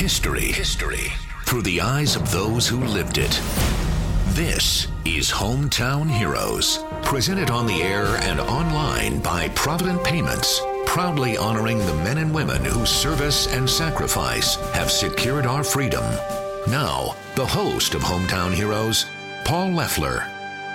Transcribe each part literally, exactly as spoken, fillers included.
History. History. Through the eyes of those who lived it. This is Hometown Heroes. Presented on the air and online by Provident Payments. Proudly honoring the men and women whose service and sacrifice have secured our freedom. Now, the host of Hometown Heroes, Paul Leffler.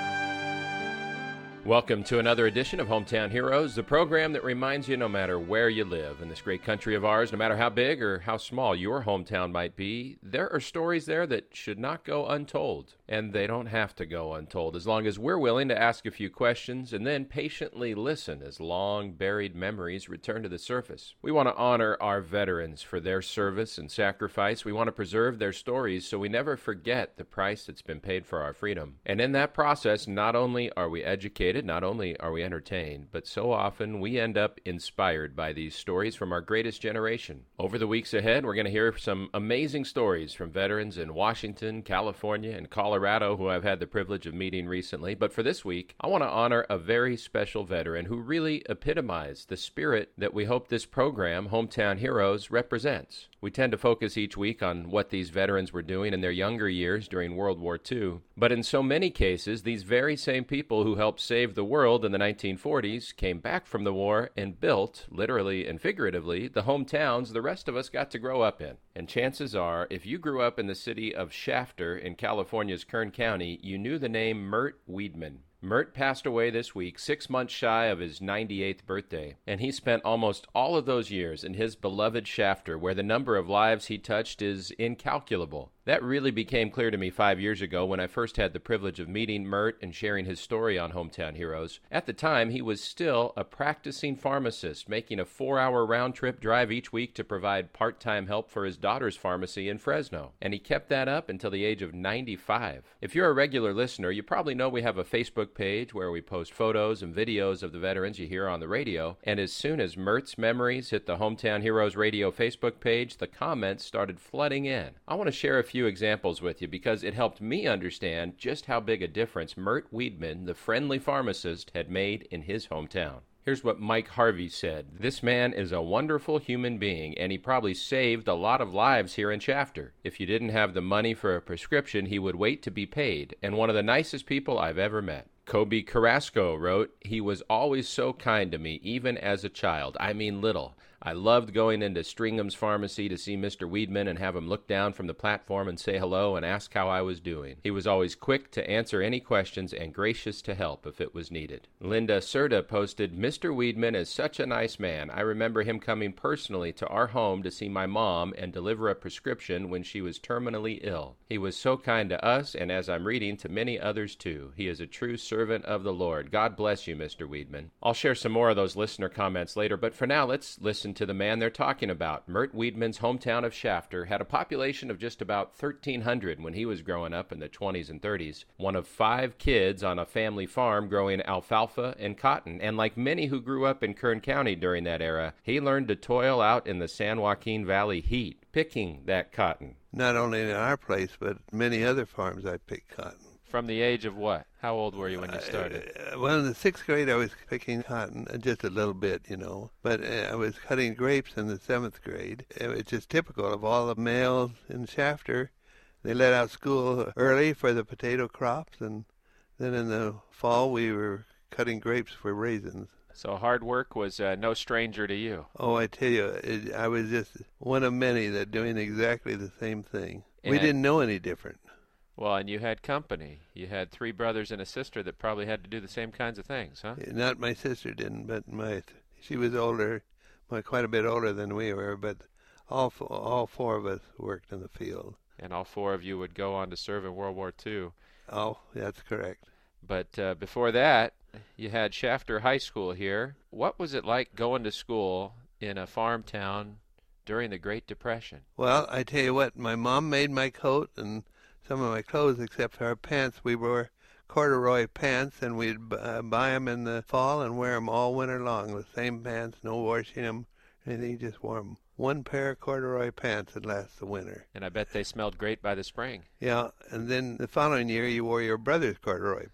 Welcome to another edition of Hometown Heroes, the program that reminds you no matter where you live in this great country of ours, no matter how big or how small your hometown might be, there are stories there that should not go untold. And they don't have to go untold as long as we're willing to ask a few questions and then patiently listen as long-buried memories return to the surface. We want to honor our veterans for their service and sacrifice. We want to preserve their stories so we never forget the price that's been paid for our freedom. And in that process, not only are we educated, not only are we entertained, but so often we end up inspired by these stories from our greatest generation. Over the weeks ahead, we're going to hear some amazing stories from veterans in Washington, California, and Colorado. Colorado, who I've had the privilege of meeting recently. But for this week, I want to honor a very special veteran who really epitomized the spirit that we hope this program, Hometown Heroes, represents. We tend to focus each week on what these veterans were doing in their younger years during World War Two. But in so many cases, these very same people who helped save the world in the nineteen forties came back from the war and built, literally and figuratively, the hometowns the rest of us got to grow up in. And chances are, if you grew up in the city of Shafter in California's Kern County, you knew the name Mert Weidman. Mert passed away this week, six months shy of his ninety-eighth birthday, and he spent almost all of those years in his beloved Shafter, where the number of lives he touched is incalculable. That really became clear to me five years ago when I first had the privilege of meeting Mert and sharing his story on Hometown Heroes. At the time, he was still a practicing pharmacist, making a four-hour round-trip drive each week to provide part-time help for his daughter's pharmacy in Fresno. And he kept that up until the age of ninety-five. If you're a regular listener, you probably know we have a Facebook page where we post photos and videos of the veterans you hear on the radio. And as soon as Mert's memories hit the Hometown Heroes Radio Facebook page, the comments started flooding in. I want to share a few examples with you because it helped me understand just how big a difference Mert Weidman, the friendly pharmacist, had made in his hometown. Here's what Mike Harvey said. This man is a wonderful human being, and he probably saved a lot of lives here in Shafter. If you didn't have the money for a prescription, he would wait to be paid, and one of the nicest people I've ever met. Kobe Carrasco wrote, "He was always so kind to me, even as a child. I mean little. I loved going into Stringham's pharmacy to see Mister Weidman and have him look down from the platform and say hello and ask how I was doing. He was always quick to answer any questions and gracious to help if it was needed." Linda Serta posted, "Mister Weidman is such a nice man. I remember him coming personally to our home to see my mom and deliver a prescription when she was terminally ill. He was so kind to us, and as I'm reading, to many others too. He is a true servant of the Lord. God bless you, Mister Weidman." I'll share some more of those listener comments later, but for now, let's listen to the man they're talking about. Mert Weidman's hometown of Shafter had a population of just about thirteen hundred when he was growing up in the twenties and thirties. One of five kids on a family farm growing alfalfa and cotton, and like many who grew up in Kern County during that era, he learned to toil out in the San Joaquin Valley heat, picking that cotton. Not only in our place, but many other farms I picked cotton. From the age of what? How old were you when you started? Uh, well, in the sixth grade, I was picking cotton, uh, just a little bit, you know. But uh, I was cutting grapes in the seventh grade. It was just typical of all the males in Shafter. They let out school early for the potato crops, and then in the fall, we were cutting grapes for raisins. So hard work was uh, no stranger to you. Oh, I tell you, it, I was just one of many that doing exactly the same thing. And we didn't know any different. Well, and you had company. You had three brothers and a sister that probably had to do the same kinds of things, huh? Not my sister didn't, but my she was older, well, quite a bit older than we were, but all all four of us worked in the field. And all four of you would go on to serve in World War Two. Oh, that's correct. But uh, before that, you had Shafter High School here. What was it like going to school in a farm town during the Great Depression? Well, I tell you what, my mom made my coat and some of my clothes, except for our pants. We wore corduroy pants, and we'd uh, buy them in the fall and wear them all winter long. The same pants, no washing them, anything, you just wore them. One pair of corduroy pants would last the winter. And I bet they smelled great by the spring. Yeah, and then the following year you wore your brother's corduroy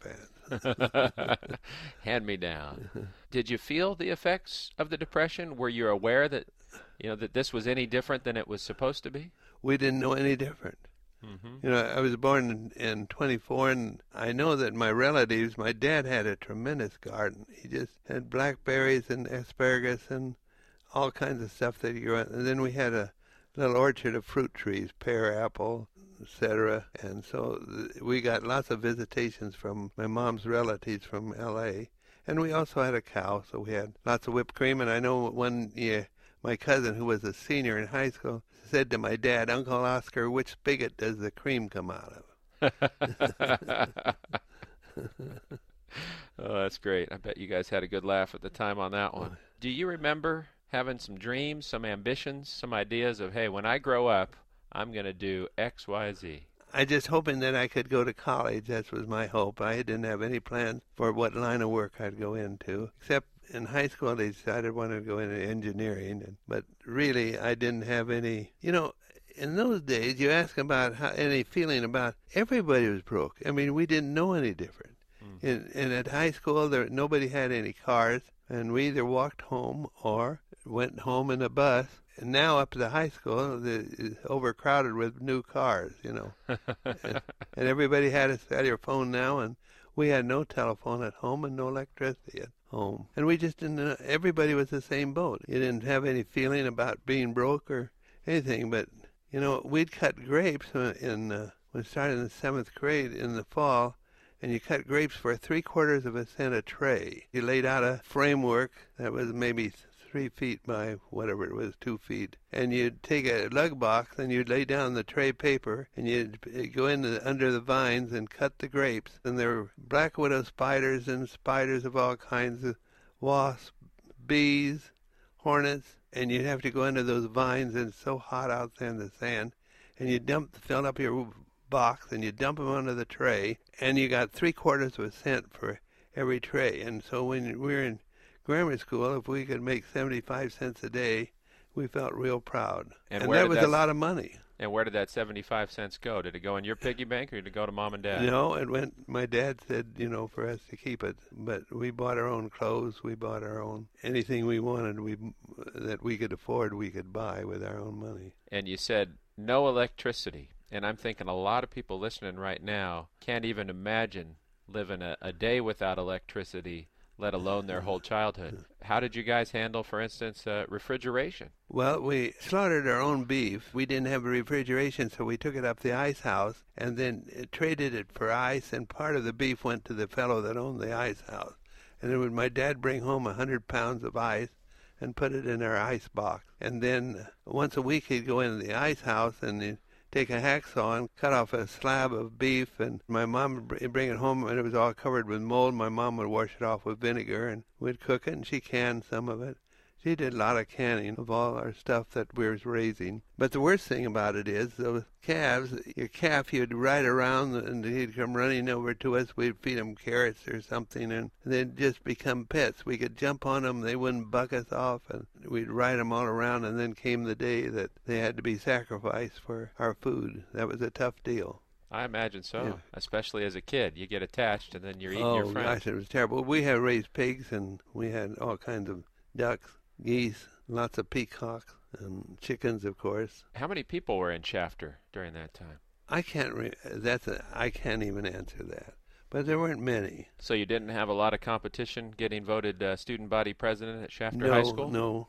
pants. Hand me down. Did you feel the effects of the Depression? Were you aware that You know, that this was any different than it was supposed to be? We didn't know any different. Mm-hmm. You know, I was born in, in twenty-four, and I know that my relatives, my dad had a tremendous garden. He just had blackberries and asparagus and all kinds of stuff that you grew. And then we had a little orchard of fruit trees, pear, apple, et cetera. And so we got lots of visitations from my mom's relatives from L A And we also had a cow, so we had lots of whipped cream. And I know one year, my cousin, who was a senior in high school, said to my dad, "Uncle Oscar, which spigot does the cream come out of?" Oh, that's great. I bet you guys had a good laugh at the time on that one. Do you remember having some dreams, some ambitions, some ideas of, hey, when I grow up, I'm going to do X, Y, Z? I just hoping that I could go to college. That was my hope. I didn't have any plans for what line of work I'd go into, except in high school they decided I wanted to go into engineering. And, but really, I didn't have any, you know, in those days, you ask about how, any feeling about, everybody was broke. I mean, we didn't know any different. Mm. And, and at high school, there nobody had any cars, and we either walked home or went home in a bus. And now up to the high school, it's overcrowded with new cars, you know. and, and everybody had a cellular phone now, and we had no telephone at home and no electricity at home. And we just didn't know, everybody was the same boat. You didn't have any feeling about being broke or anything, but, you know, we'd cut grapes in, uh, when we started in the seventh grade in the fall, and you cut grapes for three quarters of a cent a tray. You laid out a framework that was maybe three feet by whatever it was, two feet. And you'd take a lug box and you'd lay down the tray paper and you'd go in the, under the vines and cut the grapes. And there were black widow spiders and spiders of all kinds, of wasps, bees, hornets. And you'd have to go into those vines, and it's so hot out there in the sand. And you dump, fill up your box and you dump them onto the tray. And you got three quarters of a cent for every tray. And so when we were in grammar school, if we could make seventy-five cents a day, we felt real proud. And, and that was that, a lot of money. And where did that seventy-five cents go? Did it go in your piggy bank, or did it go to mom and dad? No, it went, my dad said, you know, for us to keep it. But we bought our own clothes, we bought our own, anything we wanted we that we could afford, we could buy with our own money. And you said no electricity. And I'm thinking a lot of people listening right now can't even imagine living a, a day without electricity, let alone their whole childhood. How did you guys handle, for instance, uh, refrigeration? Well, we slaughtered our own beef. We didn't have a refrigeration, so we took it up the ice house and then traded it for ice, and part of the beef went to the fellow that owned the ice house. And then would my dad bring home a hundred pounds of ice and put it in our ice box. And then once a week he'd go into the ice house and he'd take a hacksaw and cut off a slab of beef, and my mom would bring it home, and it was all covered with mold. My mom would wash it off with vinegar, and we'd cook it, and she canned some of it. She did a lot of canning of all our stuff that we were raising. But the worst thing about it is those calves, your calf, you'd ride around, and he'd come running over to us. We'd feed him carrots or something, and they'd just become pets. We could jump on them. They wouldn't buck us off, and we'd ride them all around, and then came the day that they had to be sacrificed for our food. That was a tough deal. I imagine so, yeah. Especially as a kid. You get attached, and then you're eating oh, your friends. Oh, gosh, it was terrible. We had raised pigs, and we had all kinds of ducks, geese, lots of peacocks, and chickens, of course. How many people were in Shafter during that time? I can't. Re- that's a, I can't even answer that. But there weren't many. So you didn't have a lot of competition getting voted uh, student body president at Shafter no, High School? No,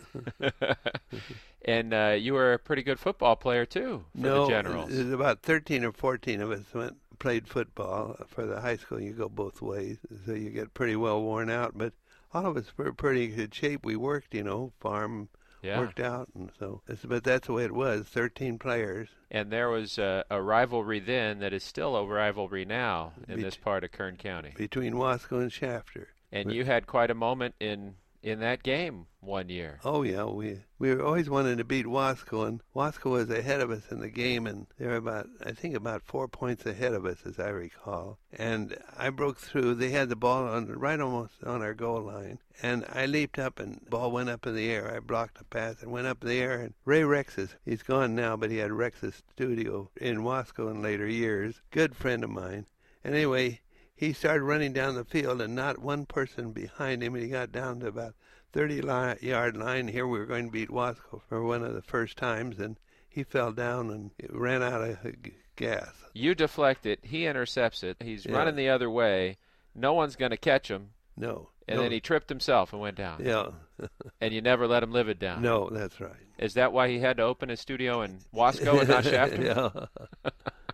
And uh, you were a pretty good football player too for no, the Generals. No, there's about thirteen or fourteen of us went played football for the high school. You go both ways, so you get pretty well worn out. But all of us were pretty good shape. We worked, you know, farm, yeah. worked out, and so. But that's the way it was. Thirteen players. And there was a, a rivalry then that is still a rivalry now in Be- this part of Kern County between Wasco and Shafter. And but, you had quite a moment in in that game one year. Oh yeah, we we were always wanting to beat Wasco, and Wasco was ahead of us in the game, and they were about I think about four points ahead of us, as I recall. And I broke through. They had the ball on right almost on our goal line, and I leaped up, and the ball went up in the air. I blocked a pass and went up in the air. And Ray Rex's, he's gone now, but he had Rex's studio in Wasco in later years. Good friend of mine. And anyway, he started running down the field, and not one person behind him, and he got down to about thirty-yard line. Here we were going to beat Wasco for one of the first times, and he fell down and ran out of gas. You deflect it. He intercepts it. He's Yeah. running the other way. No one's going to catch him. No. And no. then he tripped himself and went down. Yeah. And you never let him live it down. No, that's right. Is that why he had to open his studio in Wasco and not Shafter? Yeah.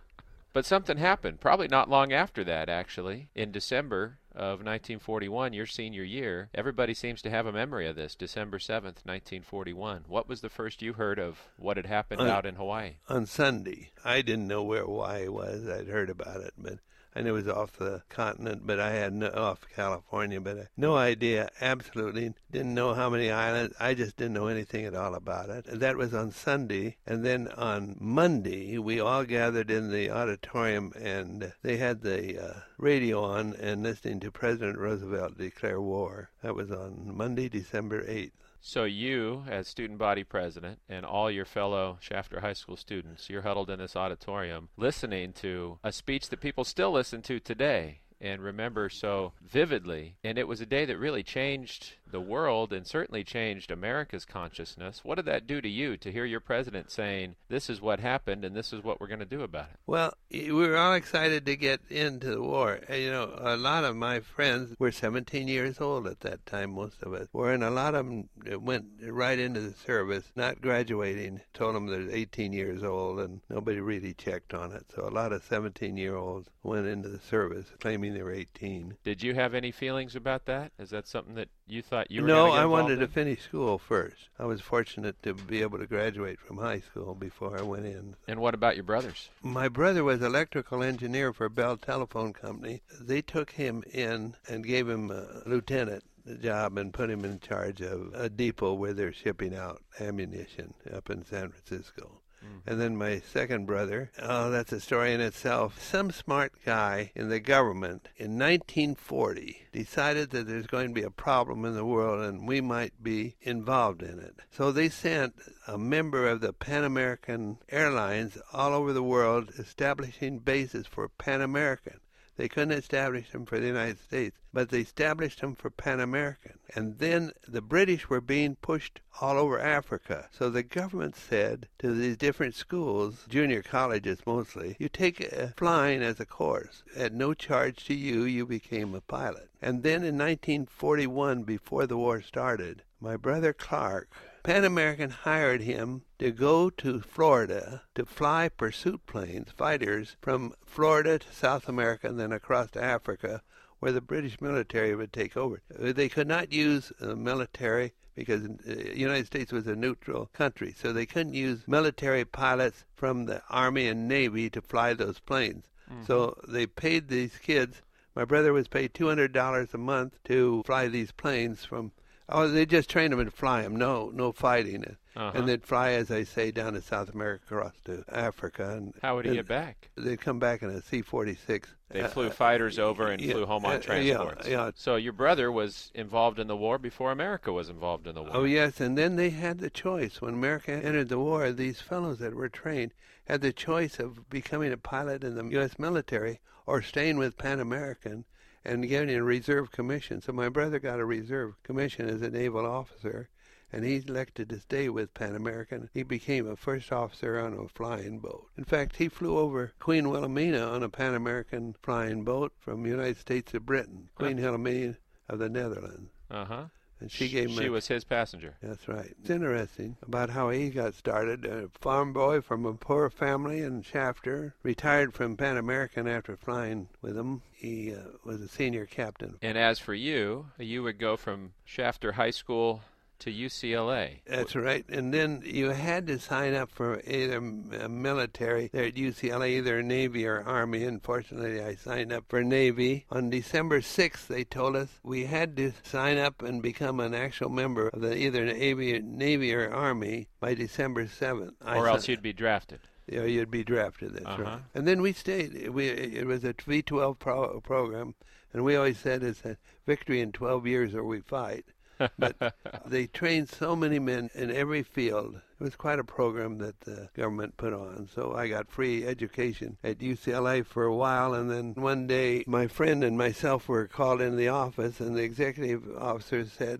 But something happened, probably not long after that, actually. In December of nineteen forty-one, your senior year, everybody seems to have a memory of this, December seventh, nineteen forty-one. What was the first you heard of what had happened on, out in Hawaii? On Sunday. I didn't know where Hawaii was. I'd heard about it, but I knew it was off the continent, but I had no, off California, but I, no idea, absolutely didn't know how many islands. I just didn't know anything at all about it. That was on Sunday, and then on Monday, we all gathered in the auditorium, and they had the uh, radio on and listening to President Roosevelt declare war. That was on Monday, December eighth. So you, as student body president, and all your fellow Shafter High School students, you're huddled in this auditorium listening to a speech that people still listen to today and remember so vividly. And it was a day that really changed the world and certainly changed America's consciousness. What did that do to you to hear your president saying, this is what happened and this is what we're going to do about it? Well, we were all excited to get into the war. You know, a lot of my friends were seventeen years old at that time, most of us were, and a lot of them went right into the service, not graduating. Told them they're eighteen years old, and nobody really checked on it. So a lot of seventeen-year-olds went into the service claiming they were eighteen. Did you have any feelings about that? Is that something that you thought you were No, going to get I involved wanted in? to finish school first. I was fortunate to be able to graduate from high school before I went in. And what about your brothers? My brother was electrical engineer for Bell Telephone Company. They took him in and gave him a lieutenant job and put him in charge of a depot where they're shipping out ammunition up in San Francisco. And then my second brother, oh, that's a story in itself. Some smart guy in the government in nineteen forty decided that there's going to be a problem in the world and we might be involved in it. So they sent a member of the Pan American Airlines all over the world establishing bases for Pan American. They couldn't establish them for the United States, but they established them for Pan American. And then the British were being pushed all over Africa. So the government said to these different schools, junior colleges mostly, you take uh, flying as a course. At no charge to you, you became a pilot. And then in nineteen forty-one, before the war started, my brother Clark, Pan American hired him to go to Florida to fly pursuit planes, fighters, from Florida to South America and then across to Africa, where the British military would take over. They could not use the military because the United States was a neutral country, so they couldn't use military pilots from the Army and Navy to fly those planes. Mm-hmm. So they paid these kids. My brother was paid two hundred dollars a month to fly these planes from Oh, they just trained them and fly them, no no fighting. Uh-huh. And they'd fly, as I say, down to South America, across to Africa. And how would he get back? They'd come back in a C forty-six. They flew uh, fighters over and yeah, flew home on uh, transports. Yeah, yeah. So your brother was involved in the war before America was involved in the war. Oh, yes, and then they had the choice. When America entered the war, these fellows that were trained had the choice of becoming a pilot in the U S military or staying with Pan American and getting a reserve commission. So my brother got a reserve commission as a naval officer, and he elected to stay with Pan American. He became a first officer on a flying boat. In fact, he flew over Queen Wilhelmina on a Pan American flying boat from the United States to Britain, Queen huh. Wilhelmina of the Netherlands. Uh-huh. And she gave him She a, was his passenger. That's right. It's interesting about how he got started. A farm boy from a poor family in Shafter, retired from Pan American after flying with him. He uh, was a senior captain. And as for you, you would go from Shafter High School to U C L A. That's right. And then you had to sign up for either military there at U C L A, either Navy or Army. Unfortunately, I signed up for Navy. On December sixth, they told us we had to sign up and become an actual member of the either Navy, Navy or Army by December seventh. Or I else you'd be drafted. Yeah, you'd be drafted, that's uh-huh. right. And then we stayed. We It was a V twelve pro- program, and we always said it's a victory in twelve years or we fight. But they trained so many men in every field. It was quite a program that the government put on. So I got free education at U C L A for a while, and then one day my friend and myself were called into the office, and the executive officer said,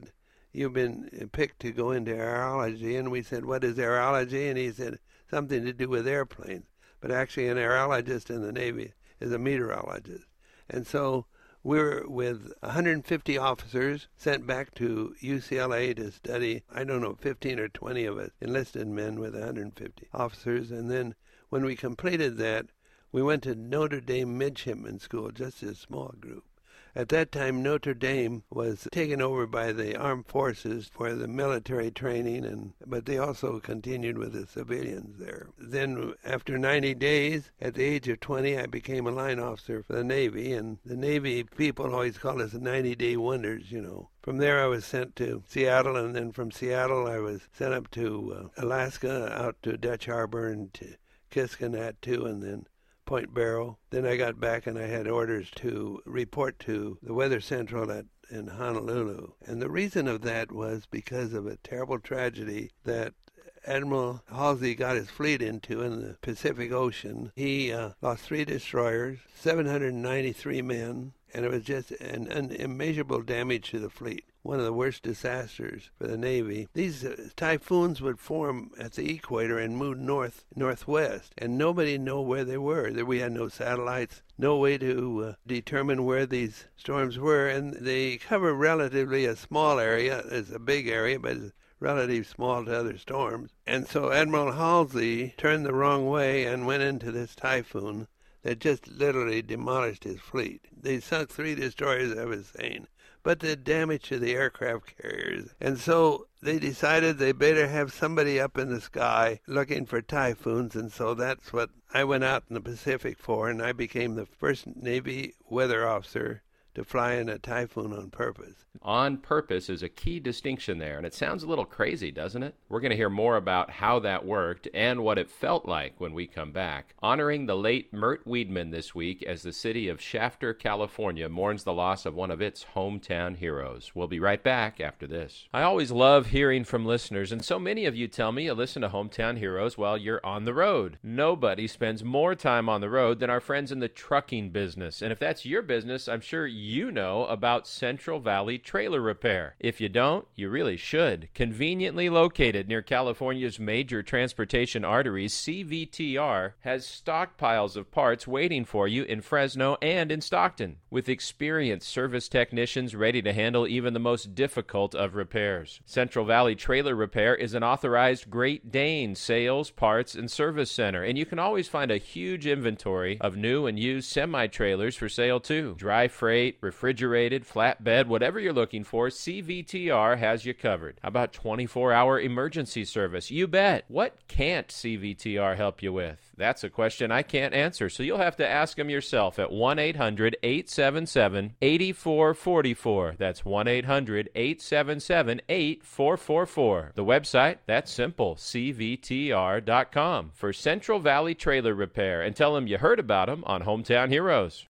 you've been picked to go into aerology. And we said, what is aerology? And he said, something to do with airplanes. But actually an aerologist in the Navy is a meteorologist. And so we're with one hundred fifty officers sent back to U C L A to study, I don't know, fifteen or twenty of us, enlisted men with one hundred fifty officers. And then when we completed that, we went to Notre Dame Midshipman School, just a small group. At that time, Notre Dame was taken over by the armed forces for the military training, and but they also continued with the civilians there. Then after ninety days, at the age of twenty, I became a line officer for the Navy, and the Navy people always call us the ninety-day wonders, you know. From there, I was sent to Seattle, and then from Seattle, I was sent up to uh, Alaska, out to Dutch Harbor, and to Kiskonat, too, and then Point Barrow. Then I got back and I had orders to report to the Weather Central at in Honolulu. And the reason of that was because of a terrible tragedy that Admiral Halsey got his fleet into in the Pacific Ocean. He uh, lost three destroyers, seven hundred ninety-three men, and it was just an, an immeasurable damage to the fleet. One of the worst disasters for the Navy. These uh, typhoons would form at the equator and move north, northwest, and nobody knew where they were. We had no satellites, no way to uh, determine where these storms were, and they cover relatively a small area. It's a big area, but it's relatively small to other storms. And so Admiral Halsey turned the wrong way and went into this typhoon that just literally demolished his fleet. They sunk three destroyers, I was saying, but the damage to the aircraft carriers. And so they decided they better have somebody up in the sky looking for typhoons, and so that's what I went out in the Pacific for, and I became the first Navy weather officer to fly in a typhoon on purpose. On purpose is a key distinction there, and it sounds a little crazy, doesn't it? We're going to hear more about how that worked and what it felt like when we come back. Honoring the late Mert Weidman this week as the city of Shafter, California mourns the loss of one of its hometown heroes. We'll be right back after this. I always love hearing from listeners, and so many of you tell me you listen to Hometown Heroes while you're on the road. Nobody spends more time on the road than our friends in the trucking business, and if that's your business, I'm sure you know about Central Valley Trailer Repair. If you don't, you really should. Conveniently located near California's major transportation arteries, C V T R has stockpiles of parts waiting for you in Fresno and in Stockton, with experienced service technicians ready to handle even the most difficult of repairs. Central Valley Trailer Repair is an authorized Great Dane sales, parts, and service center, and you can always find a huge inventory of new and used semi-trailers for sale too. Dry freight, refrigerated, flatbed, whatever you're looking for, C V T R has you covered. How about twenty-four hour emergency service? You bet. What can't C V T R help you with? That's a question I can't answer, so you'll have to ask them yourself at one eight hundred eight seven seven eight four four four. That's one eight hundred eight seven seven eight four four four. The website, that's simple, C V T R dot com for Central Valley Trailer Repair, and tell them you heard about them on Hometown Heroes.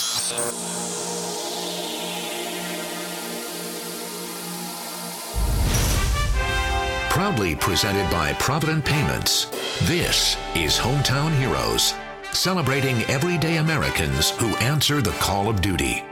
Proudly presented by Provident Payments, this is Hometown Heroes, celebrating everyday Americans who answer the call of duty.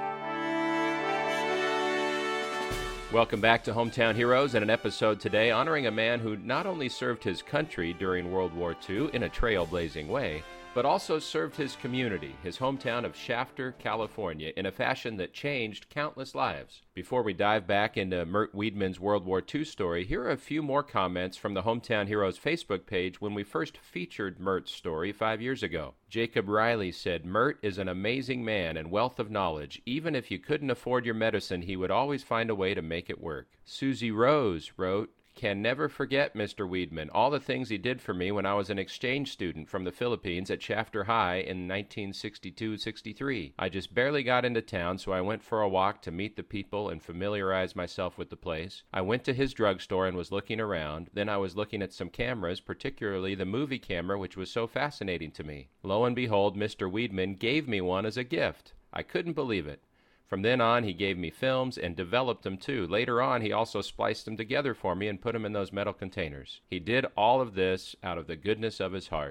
Welcome back to Hometown Heroes, and an episode today honoring a man who not only served his country during World War Two in a trailblazing way, but also served his community, his hometown of Shafter, California, in a fashion that changed countless lives. Before we dive back into Mert Weidman's World War Two story, here are a few more comments from the Hometown Heroes Facebook page when we first featured Mert's story five years ago. Jacob Riley said, "Mert is an amazing man and wealth of knowledge. Even if you couldn't afford your medicine, he would always find a way to make it work." Susie Rose wrote, "Can never forget Mister Weidman, all the things he did for me when I was an exchange student from the Philippines at Shafter High in nineteen sixty-two sixty-three. I just barely got into town, so I went for a walk to meet the people and familiarize myself with the place. I went to his drugstore and was looking around. Then I was looking at some cameras, particularly the movie camera, which was so fascinating to me. Lo and behold, Mister Weidman gave me one as a gift. I couldn't believe it. From then on, he gave me films and developed them too. Later on, he also spliced them together for me and put them in those metal containers. He did all of this out of the goodness of his heart.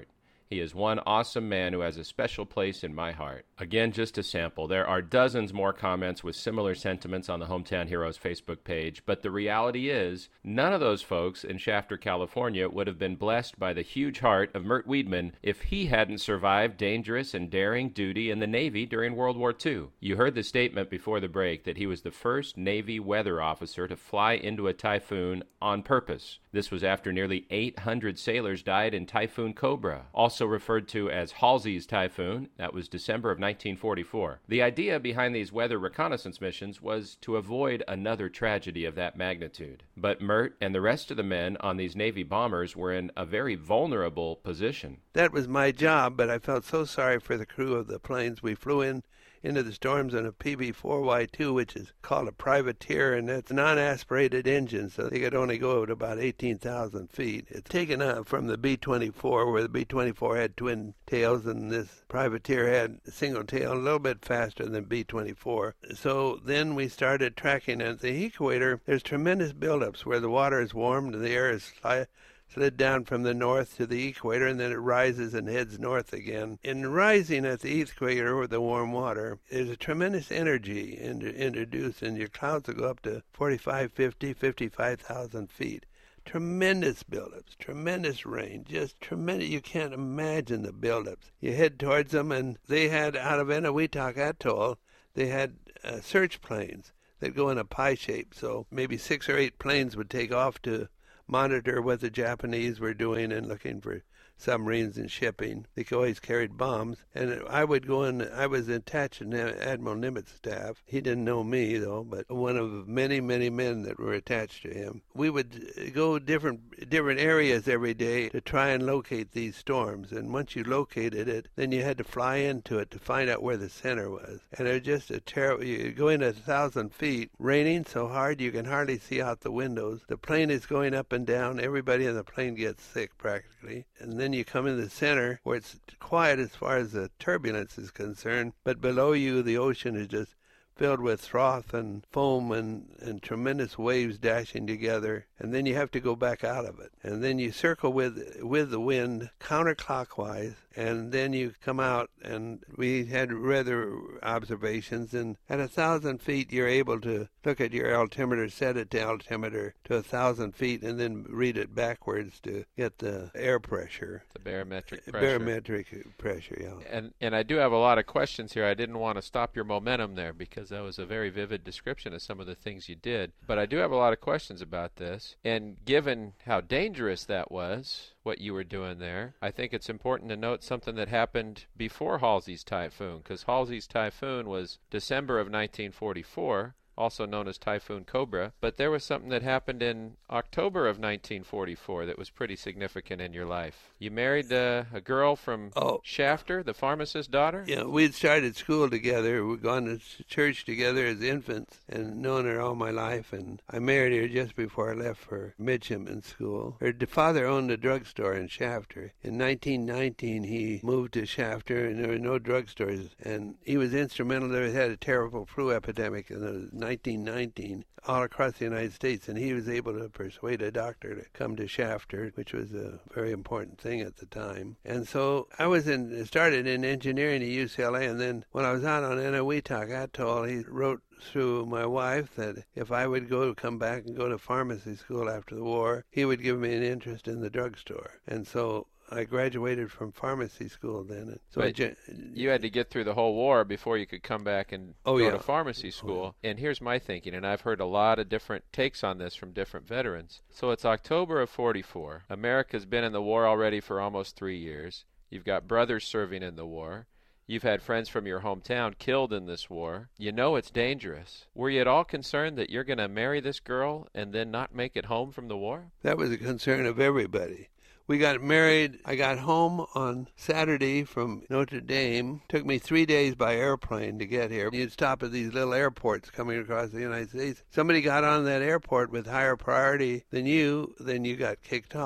He is one awesome man who has a special place in my heart. Again, just a sample. There are dozens more comments with similar sentiments on the Hometown Heroes Facebook page, but the reality is none of those folks in Shafter, California would have been blessed by the huge heart of Mert Weidman if he hadn't survived dangerous and daring duty in the Navy during World War Two. You heard the statement before the break that he was the first Navy weather officer to fly into a typhoon on purpose. This was after nearly eight hundred sailors died in Typhoon Cobra, also referred to as Halsey's Typhoon. That was December of nineteen forty-four. The idea behind these weather reconnaissance missions was to avoid another tragedy of that magnitude. But Mert and the rest of the men on these Navy bombers were in a very vulnerable position. That was my job, but I felt so sorry for the crew of the planes. We flew in into the storms on a P B four Y two, which is called a privateer, and that's a non-aspirated engine, so they could only go at about eighteen thousand feet. It's taken up from the B twenty-four, where the B twenty-four had twin tails, and this privateer had a single tail, a little bit faster than B twenty-four. So then we started tracking at the equator. There's tremendous buildups where the water is warm and the air is high, slid down from the north to the equator, and then it rises and heads north again. In rising at the equator with the warm water, there's a tremendous energy in, introduced, and your clouds will go up to forty-five, fifty, fifty-five thousand feet. Tremendous buildups, tremendous rain, just tremendous. You can't imagine the buildups. You head towards them, and they had, out of Eniwetok Atoll, they had uh, search planes that go in a pie shape, so maybe six or eight planes would take off to monitor what the Japanese were doing and looking for submarines and shipping. They always carried bombs, and I would go in. I was attached to Admiral Nimitz' staff. He didn't know me, though, but one of many, many men that were attached to him. We would go different different areas every day to try and locate these storms, and once you located it, then you had to fly into it to find out where the center was. And it was just a terrible. You go in at a thousand feet, raining so hard you can hardly see out the windows. The plane is going up and down. Everybody in the plane gets sick practically, and then you come in the center where it's quiet as far as the turbulence is concerned, but below you the ocean is just filled with froth and foam and, and tremendous waves dashing together, and then you have to go back out of it. And then you circle with with the wind counterclockwise, and then you come out, and we had weather observations, and at a thousand feet you're able to look at your altimeter, set it to altimeter to a thousand feet, and then read it backwards to get the air pressure. The barometric pressure. Barometric pressure, yeah. And, and I do have a lot of questions here. I didn't want to stop your momentum there because that was a very vivid description of some of the things you did. But I do have a lot of questions about this. And given how dangerous that was, what you were doing there, I think it's important to note something that happened before Halsey's Typhoon, because Halsey's Typhoon was December of nineteen forty-four, also known as Typhoon Cobra, but there was something that happened in October of nineteen forty-four that was pretty significant in your life. You married uh, a girl from oh. Shafter, the pharmacist's daughter? Yeah, we'd started school together. We'd gone to church together as infants and known her all my life, and I married her just before I left for midshipman school. Her father owned a drugstore in Shafter. In nineteen nineteen, he moved to Shafter, and there were no drugstores, and he was instrumental. They had a terrible flu epidemic in the nineteen nineteen all across the United States, and he was able to persuade a doctor to come to Shafter, which was a very important thing at the time. And so I was in started in engineering at U C L A, and then when I was out on Eniwetok Atoll, he wrote through my wife that if I would go come back and go to pharmacy school after the war, he would give me an interest in the drugstore. And so I graduated from pharmacy school then. So but I, you had to get through the whole war before you could come back and oh, go yeah. to pharmacy school. Oh, yeah. And here's my thinking, and I've heard a lot of different takes on this from different veterans. So it's October of forty-four. America's been in the war already for almost three years. You've got brothers serving in the war. You've had friends from your hometown killed in this war. You know it's dangerous. Were you at all concerned that you're going to marry this girl and then not make it home from the war? That was a concern of everybody. We got married. I got home on Saturday from Notre Dame. Took me three days by airplane to get here. You'd stop at these little airports coming across the United States. Somebody got on that airport with higher priority than you, then you got kicked off.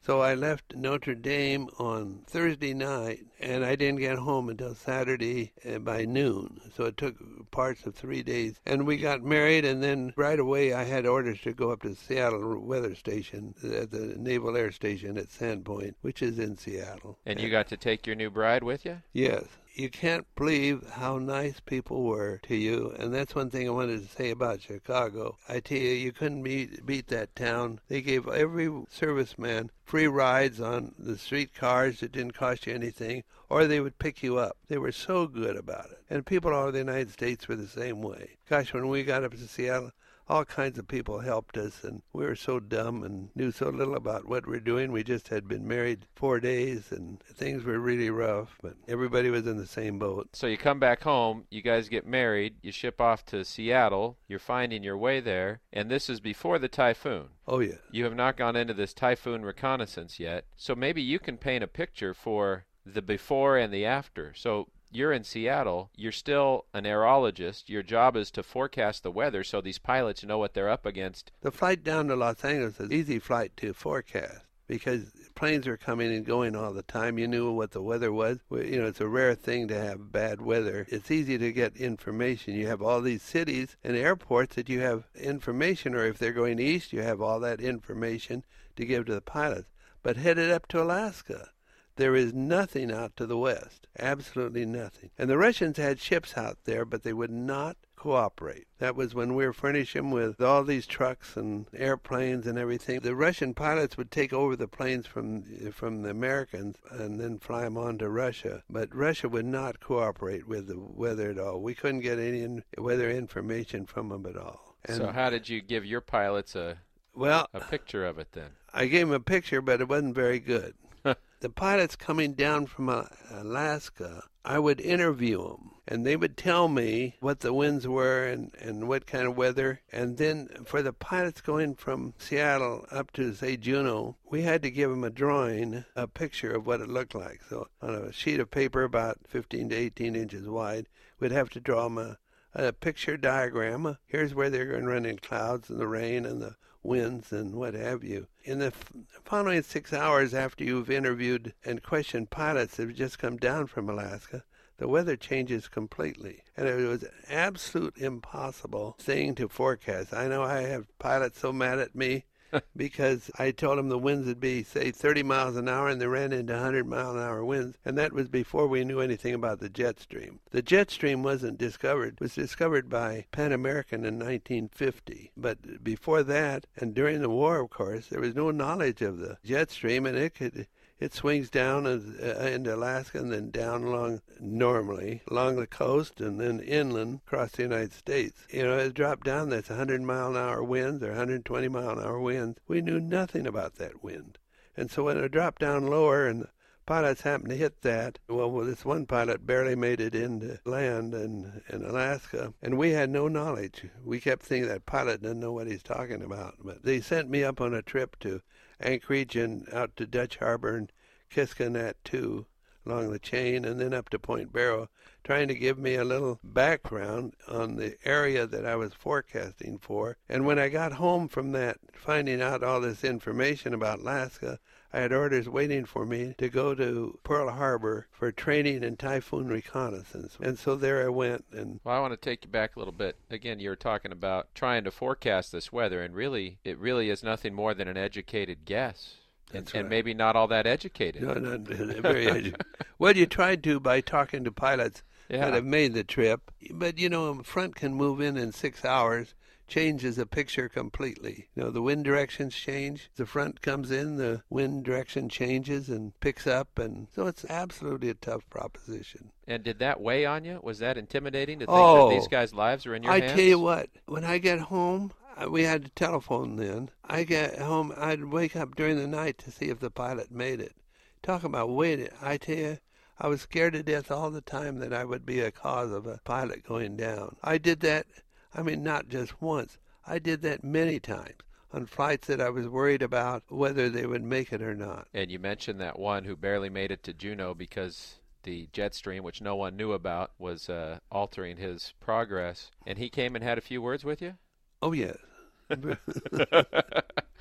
So I left Notre Dame on Thursday night, and I didn't get home until Saturday uh, by noon. So it took parts of three days. And we got married, and then right away I had orders to go up to Seattle Weather Station, at the Naval Air Station at Sandpoint, which is in Seattle. And you got to take your new bride with you? Yes. You can't believe how nice people were to you, and that's one thing I wanted to say about Chicago. I tell you, you couldn't beat, beat that town. They gave every serviceman free rides on the streetcars that didn't cost you anything, or they would pick you up. They were so good about it. And people all over the United States were the same way. Gosh, when we got up to Seattle, all kinds of people helped us, and we were so dumb and knew so little about what we're doing. We just had been married four days, and things were really rough, but everybody was in the same boat. So you come back home, you guys get married, you ship off to Seattle, you're finding your way there, and this is before the typhoon. Oh, yeah. You have not gone into this typhoon reconnaissance yet, so maybe you can paint a picture for the before and the after. So you're in Seattle, you're still an aerologist, your job is to forecast the weather so these pilots know what they're up against. The flight down to Los Angeles is an easy flight to forecast because planes are coming and going all the time. You knew what the weather was. You know, it's a rare thing to have bad weather. It's easy to get information. You have all these cities and airports that you have information, or if they're going east, you have all that information to give to the pilots. But headed up to Alaska, there is nothing out to the west, absolutely nothing. And the Russians had ships out there, but they would not cooperate. That was when we were furnishing them with all these trucks and airplanes and everything. The Russian pilots would take over the planes from from the Americans and then fly them on to Russia. But Russia would not cooperate with the weather at all. We couldn't get any in, weather information from them at all. And so how did you give your pilots a, well, a picture of it then? I gave them a picture, but it wasn't very good. The pilots coming down from uh, Alaska, I would interview them, and they would tell me what the winds were and, and what kind of weather. And then for the pilots going from Seattle up to, say, Juneau, we had to give them a drawing, a picture of what it looked like. So on a sheet of paper about fifteen to eighteen inches wide, we'd have to draw them a, a picture diagram. Here's where they're going to run in clouds and the rain and the winds and what have you. In the f- following six hours after you've interviewed and questioned pilots that have just come down from Alaska, the weather changes completely. And it was an absolute impossible thing to forecast. I know I have pilots so mad at me because I told them the winds would be, say, thirty miles an hour, and they ran into one hundred mile an hour winds, and that was before we knew anything about the jet stream. The jet stream wasn't discovered. It was discovered by Pan American in nineteen fifty. But before that, and during the war, of course, there was no knowledge of the jet stream, and it could... It swings down uh, into Alaska and then down along, normally, along the coast and then inland across the United States. You know, it dropped down, that's one hundred mile an hour winds or one hundred twenty mile an hour winds. We knew nothing about that wind. And so when it dropped down lower and the pilots happened to hit that, well, well this one pilot barely made it into land in, in Alaska, and we had no knowledge. We kept thinking that pilot didn't know what he's talking about. But they sent me up on a trip to Anchorage and out to Dutch Harbor and Kitskenet too, along the chain, and then up to Point Barrow, trying to give me a little background on the area that I was forecasting for. And when I got home from that, finding out all this information about Alaska, I had orders waiting for me to go to Pearl Harbor for training in typhoon reconnaissance. And so there I went. And well, I want to take you back a little bit. Again, you were talking about trying to forecast this weather, and really, it really is nothing more than an educated guess. And, right. and maybe not all that educated. No, not very educated. Well, you tried to by talking to pilots yeah. that have made the trip. But, you know, a front can move in in six hours, changes the picture completely. You know, the wind directions change. The front comes in, the wind direction changes and picks up. And so it's absolutely a tough proposition. And did that weigh on you? Was that intimidating to think oh, that these guys' lives are in your I hands? I tell you what, when I get home, we had a telephone then. I get home, I'd wake up during the night to see if the pilot made it. Talk about waiting. I tell you, I was scared to death all the time that I would be a cause of a pilot going down. I did that, I mean, not just once. I did that many times on flights that I was worried about whether they would make it or not. And you mentioned that one who barely made it to Juneau because the jet stream, which no one knew about, was uh, altering his progress. And he came and had a few words with you? Oh, yes.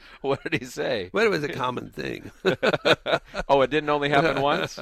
What did he say? Well, it was a common thing. Oh, it didn't only happen once?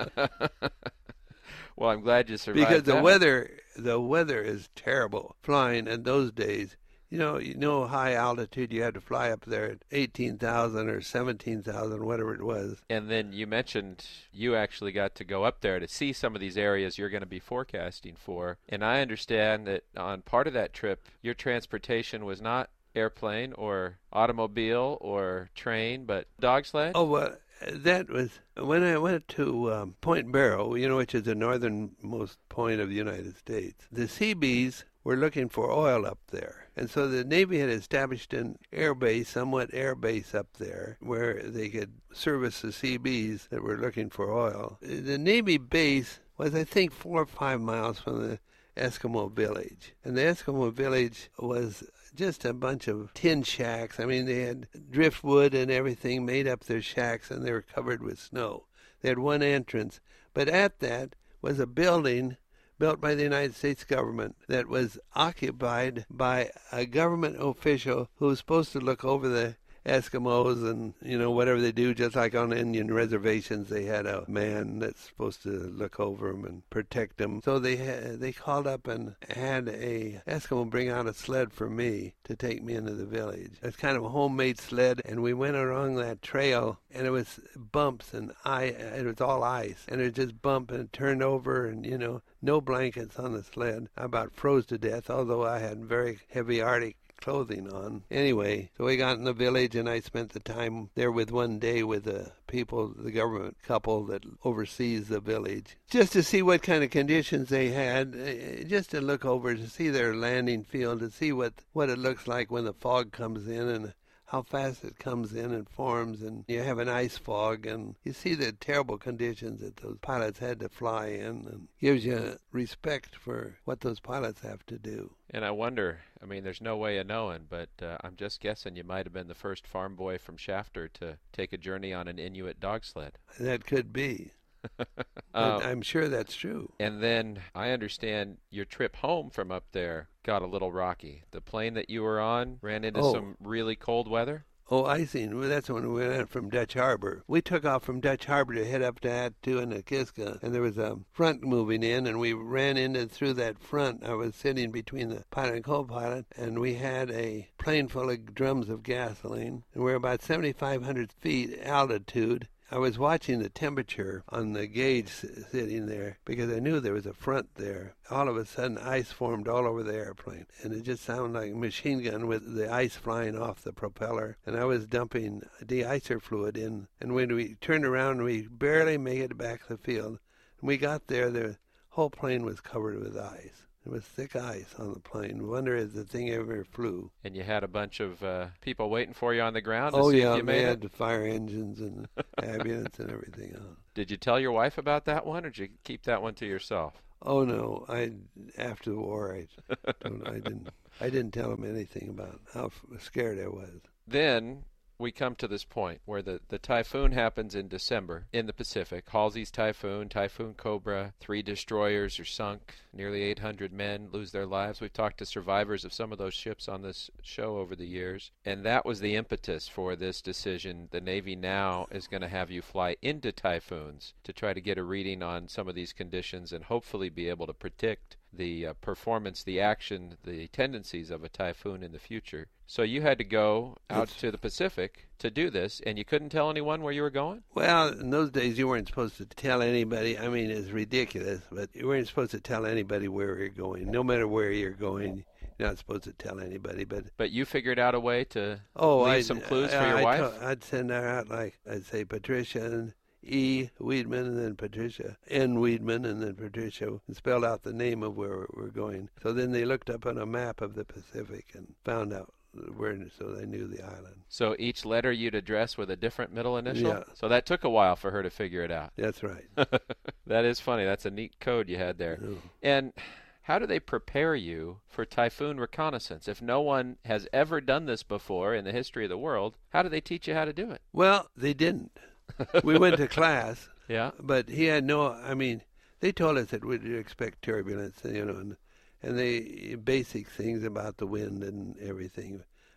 Well, I'm glad you survived Because the that. weather, the weather is terrible flying in those days. You know, you know, high altitude, you had to fly up there at eighteen thousand or seventeen thousand, whatever it was. And then you mentioned you actually got to go up there to see some of these areas you're going to be forecasting for. And I understand that on part of that trip, your transportation was not airplane or automobile or train, but dog sled? Oh, well, that was when I went to um, Point Barrow, you know, which is the northernmost point of the United States. The Seabees were looking for oil up there. And so the Navy had established an air base, somewhat air base up there, where they could service the Seabees that were looking for oil. The Navy base was, I think, four or five miles from the Eskimo village. And the Eskimo village was just a bunch of tin shacks. I mean, they had driftwood and everything made up their shacks, and they were covered with snow. They had one entrance. But at that was a building built by the United States government that was occupied by a government official who was supposed to look over the Eskimos and, you know, whatever they do, just like on Indian reservations, they had a man that's supposed to look over them and protect them. So they ha- they called up and had a Eskimo bring out a sled for me to take me into the village. It's kind of a homemade sled, and we went along that trail, and it was bumps, and I it was all ice, and it just bumped and turned over, and, you know, no blankets on the sled. I about froze to death, although I had very heavy Arctic clothing on. Anyway, so we got in the village, and I spent the time there with one day with the people, the government couple that oversees the village, just to see what kind of conditions they had, just to look over, to see their landing field, to see what, what it looks like when the fog comes in and how fast it comes in and forms, and you have an ice fog, and you see the terrible conditions that those pilots had to fly in, and gives you respect for what those pilots have to do. And I wonder, I mean, there's no way of knowing, but uh, I'm just guessing you might have been the first farm boy from Shafter to take a journey on an Inuit dog sled. That could be. um, I'm sure that's true. And then I understand your trip home from up there got a little rocky. The plane that you were on ran into Oh. some really cold weather? Oh, I see. Well, that's when we went from Dutch Harbor. We took off from Dutch Harbor to head up to Attu and Nakiska, and there was a front moving in, and we ran into through that front. I was sitting between the pilot and co-pilot, and we had a plane full of drums of gasoline, and we're about seventy-five hundred feet altitude. I was watching the temperature on the gauge sitting there because I knew there was a front there. All of a sudden, ice formed all over the airplane, and it just sounded like a machine gun with the ice flying off the propeller. And I was dumping de-icer fluid in, and when we turned around, we barely made it back to the field. When we got there, the whole plane was covered with ice. There was thick ice on the plane. Wonder if the thing ever flew. And you had a bunch of uh, people waiting for you on the ground to Oh, see yeah, if you they made had it? the fire engines and ambulance and everything on. Did you tell your wife about that one, or did you keep that one to yourself? Oh no! I after the war, I, don't, I didn't. I didn't tell him anything about how f- scared I was. Then we come to this point where the, the typhoon happens in December in the Pacific. Halsey's Typhoon, Typhoon Cobra, three destroyers are sunk. Nearly eight hundred men lose their lives. We've talked to survivors of some of those ships on this show over the years. And that was the impetus for this decision. The Navy now is going to have you fly into typhoons to try to get a reading on some of these conditions and hopefully be able to predict the uh, performance, the action, the tendencies of a typhoon in the future. So you had to go out to the Pacific to do this, and you couldn't tell anyone where you were going? Well, in those days, you weren't supposed to tell anybody. I mean, it's ridiculous, but you weren't supposed to tell anybody where you're going. No matter where you're going, you're not supposed to tell anybody. But But you figured out a way to oh, leave I, some clues I, for your I wife? To, I'd send her out like I'd say Patricia and E. Weedman, and then Patricia N. Weedman, and then Patricia, and spelled out the name of where we're going. So then they looked up on a map of the Pacific and found out where, so they knew the island. So each letter you'd address with a different middle initial? Yeah. So that took a while for her to figure it out. That's right. That is funny. That's a neat code you had there. Oh. And how do they prepare you for typhoon reconnaissance? If no one has ever done this before in the history of the world, how do they teach you how to do it? Well, they didn't. We went to class, Yeah. but he had no, I mean, they told us that we'd expect turbulence, you know, and, and they basic things about the wind and everything.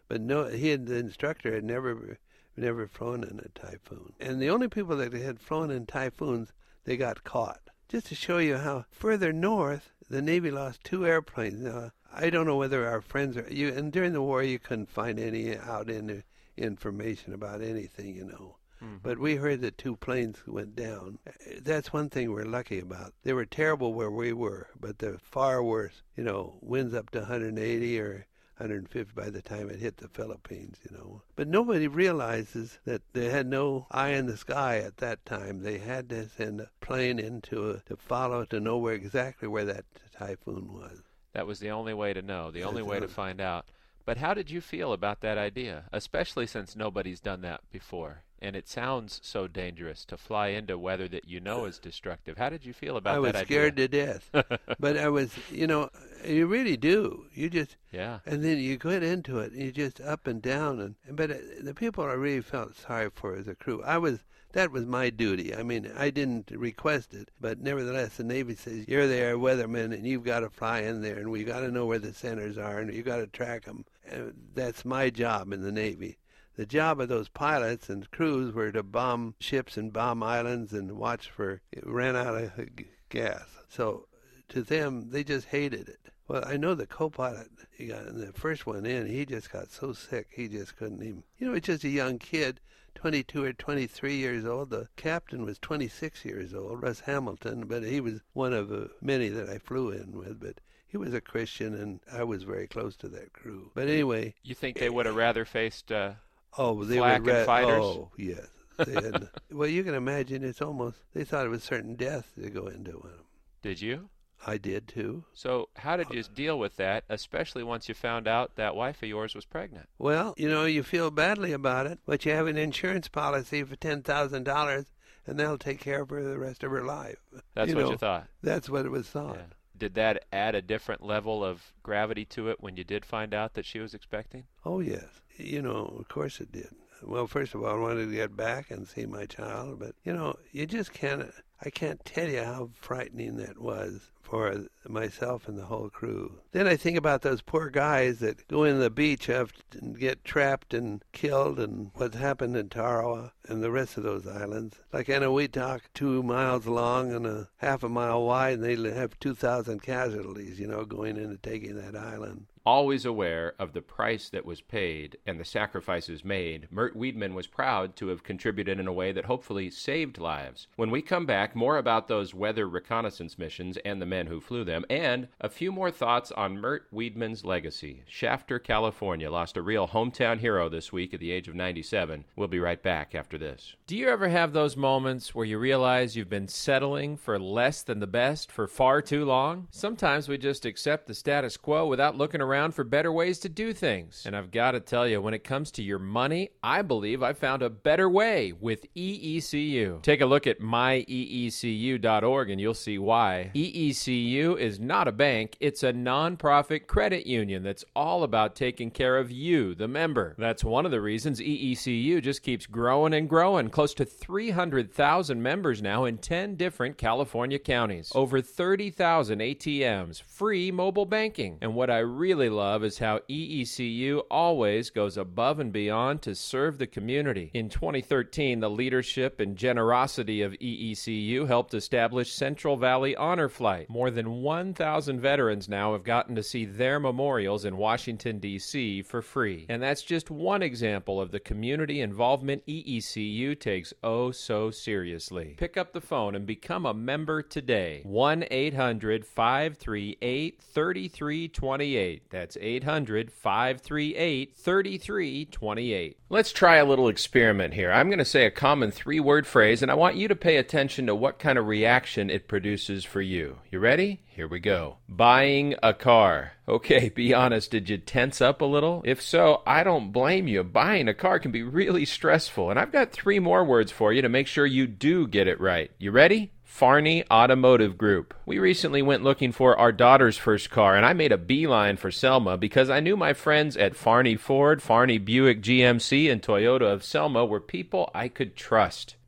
But no, he had, the instructor had never never flown in a Typhoon. And the only people that had flown in Typhoons, they got caught. Just to show you how further north, the Navy lost two airplanes. Now, I don't know whether our friends are, you, and during the war you couldn't find any out in information about anything, you know. Mm-hmm. But we heard that two planes went down. That's one thing we're lucky about. They were terrible where we were, but they're far worse. You know, winds up to one hundred eighty or one hundred fifty by the time it hit the Philippines, you know. But nobody realizes that they had no eye in the sky at that time. They had to send a plane in to, to follow to know where exactly where that Typhoon was. That was the only way to know, the only way to find out. But how did you feel about that idea, especially since nobody's done that before? And it sounds so dangerous to fly into weather that you know is destructive. How did you feel about that idea? I was scared to death. But I was, you know, you really do. You just, yeah. And then you get into it, and you just up and down. And But the people I really felt sorry for as a crew, I was, that was my duty. I mean, I didn't request it, but nevertheless, the Navy says, you're there, weatherman, and you've got to fly in there, and we've got to know where the centers are, and you've got to track them. And that's my job in the Navy. The job of those pilots and crews were to bomb ships and bomb islands and watch for it ran out of gas. So to them, they just hated it. Well, I know the co-pilot, he got the first one in, he just got so sick, he just couldn't even, you know, it's just a young kid, twenty-two or twenty-three years old. The captain was twenty-six years old, Russ Hamilton, but he was one of uh, many that I flew in with, but he was a Christian, and I was very close to that crew. But anyway. You think they would have rather faced uh, oh, they flak would ra- and fighters? Oh, yes. They had, well, you can imagine it's almost, they thought it was certain death to go into them. Did you? I did, too. So how did you deal with that, especially once you found out that wife of yours was pregnant? Well, you know, you feel badly about it, but you have an insurance policy for ten thousand dollars, and they'll take care of her the rest of her life. That's you what know, you thought? That's what it was thought. Yeah. Did that add a different level of gravity to it when you did find out that she was expecting? Oh, yes. You know, of course it did. Well, first of all, I wanted to get back and see my child, but, you know, you just can't, I can't tell you how frightening that was for myself and the whole crew. Then I think about those poor guys that go in the beach and get trapped and killed, and what's happened in Tarawa and the rest of those islands. Like Eniwetok, two miles long and a half a mile wide, and they have two thousand casualties, you know, going in and taking that island. Always aware of the price that was paid and the sacrifices made, Mert Wiedemann was proud to have contributed in a way that hopefully saved lives. When we come back, more about those weather reconnaissance missions and the men who flew them, and a few more thoughts on Mert Wiedemann's legacy. Shafter, California, lost a real hometown hero this week at the age of ninety-seven. We'll be right back after this. Do you ever have those moments where you realize you've been settling for less than the best for far too long? Sometimes we just accept the status quo without looking around around for better ways to do things. And I've got to tell you, when it comes to your money, I believe I found a better way with E E C U. Take a look at my E E C U dot org and you'll see why. E E C U is not a bank, it's a nonprofit credit union that's all about taking care of you, the member. That's one of the reasons E E C U just keeps growing and growing. Close to three hundred thousand members now in ten different California counties. Over thirty thousand A T Ms, free mobile banking. And what I really love is how E E C U always goes above and beyond to serve the community. In twenty thirteen, the leadership and generosity of E E C U helped establish Central Valley Honor Flight. More than one thousand veterans now have gotten to see their memorials in Washington, D C for free. And that's just one example of the community involvement E E C U takes oh so seriously. Pick up the phone and become a member today. one eight hundred five three eight three three two eight. That's eight hundred five three eight three three two eight. Let's try a little experiment here. I'm going to say a common three-word phrase, and I want you to pay attention to what kind of reaction it produces for you. You ready? Here we go. Buying a car. Okay, be honest, did you tense up a little? If so, I don't blame you. Buying a car can be really stressful, and I've got three more words for you to make sure you do get it right. You ready? Farney Automotive Group. We recently went looking for our daughter's first car, and I made a beeline for Selma because I knew my friends at Farney Ford, Farney Buick G M C, and Toyota of Selma were people I could trust.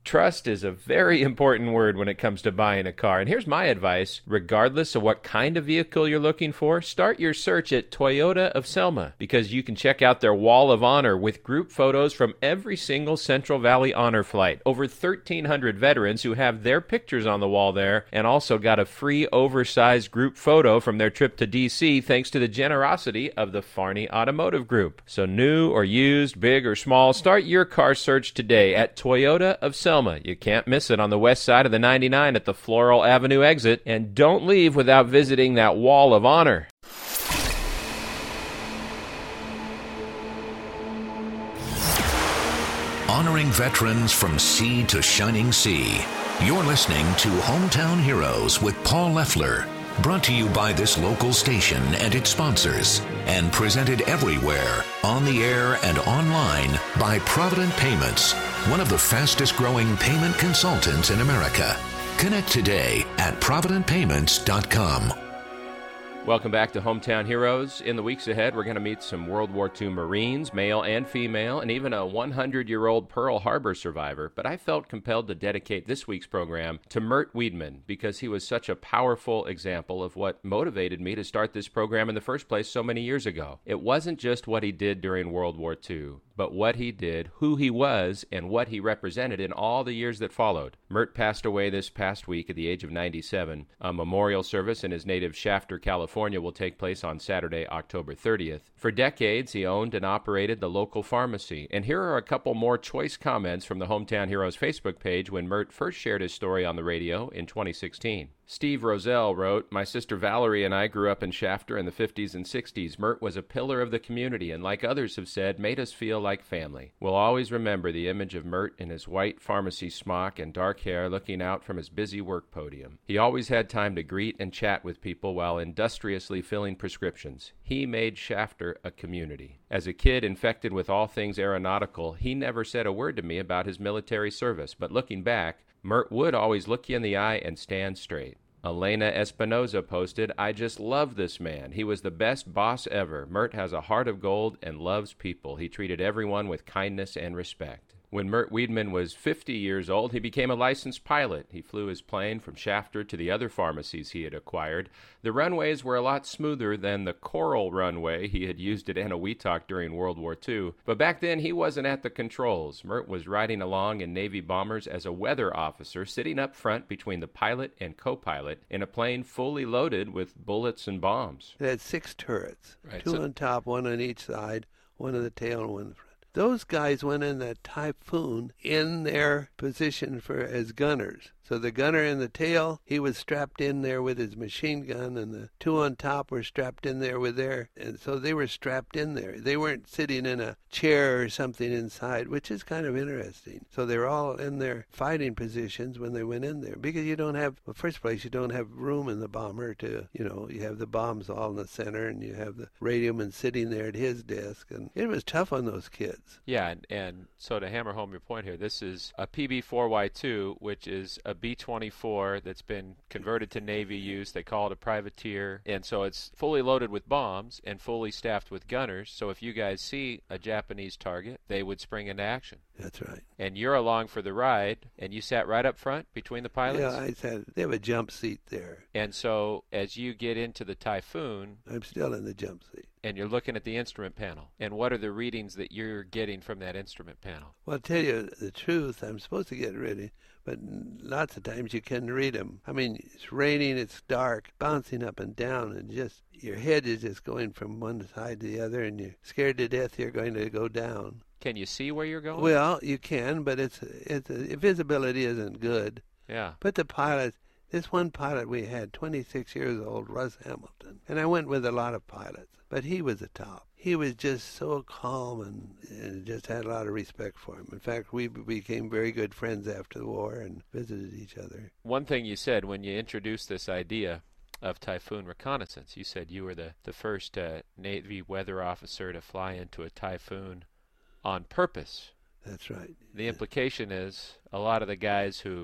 Trust is a very important word when it comes to buying a car. And here's my advice. Regardless of what kind of vehicle you're looking for, start your search at Toyota of Selma, because you can check out their Wall of Honor with group photos from every single Central Valley Honor flight. Over thirteen hundred veterans who have their pictures on the wall there, and also got a free oversized group photo from their trip to D C thanks to the generosity of the Farney Automotive Group. So new or used, big or small, start your car search today at Toyota of Selma. You can't miss it on the west side of the ninety-nine at the Floral Avenue exit. And don't leave without visiting that Wall of Honor. Honoring veterans from sea to shining sea. You're listening to Hometown Heroes with Paul Leffler. Brought to you by this local station and its sponsors, and presented everywhere, on the air and online, by Provident Payments, one of the fastest growing payment consultants in America. Connect today at provident payments dot com. Welcome back to Hometown Heroes. In the weeks ahead, we're going to meet some World War Two Marines, male and female, and even a hundred-year-old Pearl Harbor survivor. But I felt compelled to dedicate this week's program to Mert Wiedemann because he was such a powerful example of what motivated me to start this program in the first place so many years ago. It wasn't just what he did during World War Two, but what he did, who he was, and what he represented in all the years that followed. Mert passed away this past week at the age of ninety-seven. A memorial service in his native Shafter, California will take place on Saturday, October thirtieth. For decades, he owned and operated the local pharmacy. And here are a couple more choice comments from the Hometown Heroes Facebook page when Mert first shared his story on the radio in twenty sixteen. Steve Roselle wrote, "My sister Valerie and I grew up in Shafter in the fifties and sixties. Mert was a pillar of the community and, like others have said, made us feel like family. We'll always remember the image of Mert in his white pharmacy smock and dark hair looking out from his busy work podium. He always had time to greet and chat with people while industriously filling prescriptions. He made Shafter a community. As a kid infected with all things aeronautical, he never said a word to me about his military service, but looking back, Mert would always look you in the eye and stand straight." Elena Espinoza posted, "I just love this man. He was the best boss ever. Mert has a heart of gold and loves people. He treated everyone with kindness and respect." When Mert Wiedemann was fifty years old, he became a licensed pilot. He flew his plane from Shafter to the other pharmacies he had acquired. The runways were a lot smoother than the Coral runway he had used at Eniwetok during World War Two. But back then, he wasn't at the controls. Mert was riding along in Navy bombers as a weather officer, sitting up front between the pilot and co-pilot in a plane fully loaded with bullets and bombs. It had six turrets, Right, two so- on top, one on each side, one on the tail and one in the front. Those guys went in that Typhoon in their position for as gunners. So the gunner in the tail, he was strapped in there with his machine gun, and the two on top were strapped in there with their, and so they were strapped in there. They weren't sitting in a chair or something inside, which is kind of interesting. So they were all in their fighting positions when they went in there, because you don't have, well, first place, you don't have room in the bomber to, you know, you have the bombs all in the center, and you have the radioman sitting there at his desk, and it was tough on those kids. Yeah, and, and so to hammer home your point here, this is a P B four Y two, which is a B twenty-four that's been converted to Navy use. They call it a privateer. And so it's fully loaded with bombs and fully staffed with gunners. So if you guys see a Japanese target, they would spring into action. That's right. And you're along for the ride, and you sat right up front between the pilots? Yeah, I said, they have a jump seat there. And so as you get into the Typhoon, I'm still in the jump seat. and you're looking at the instrument panel, and what are the readings that you're getting from that instrument panel? Well, I'll tell you the truth, I'm supposed to get ready, but lots of times you can read them. I mean, it's raining, it's dark, bouncing up and down, and just your head is just going from one side to the other, and you're scared to death you're going to go down. Can you see where you're going? Well, you can, but it's it's visibility isn't good. Yeah. But the pilots, this one pilot we had, twenty-six years old, Russ Hamilton, and I went with a lot of pilots, but he was the top. He was just so calm, and, and just had a lot of respect for him. In fact, we became very good friends after the war and visited each other. One thing you said when you introduced this idea of Typhoon reconnaissance, you said you were the, the first uh, Navy weather officer to fly into a Typhoon on purpose. That's right. The implication is a lot of the guys who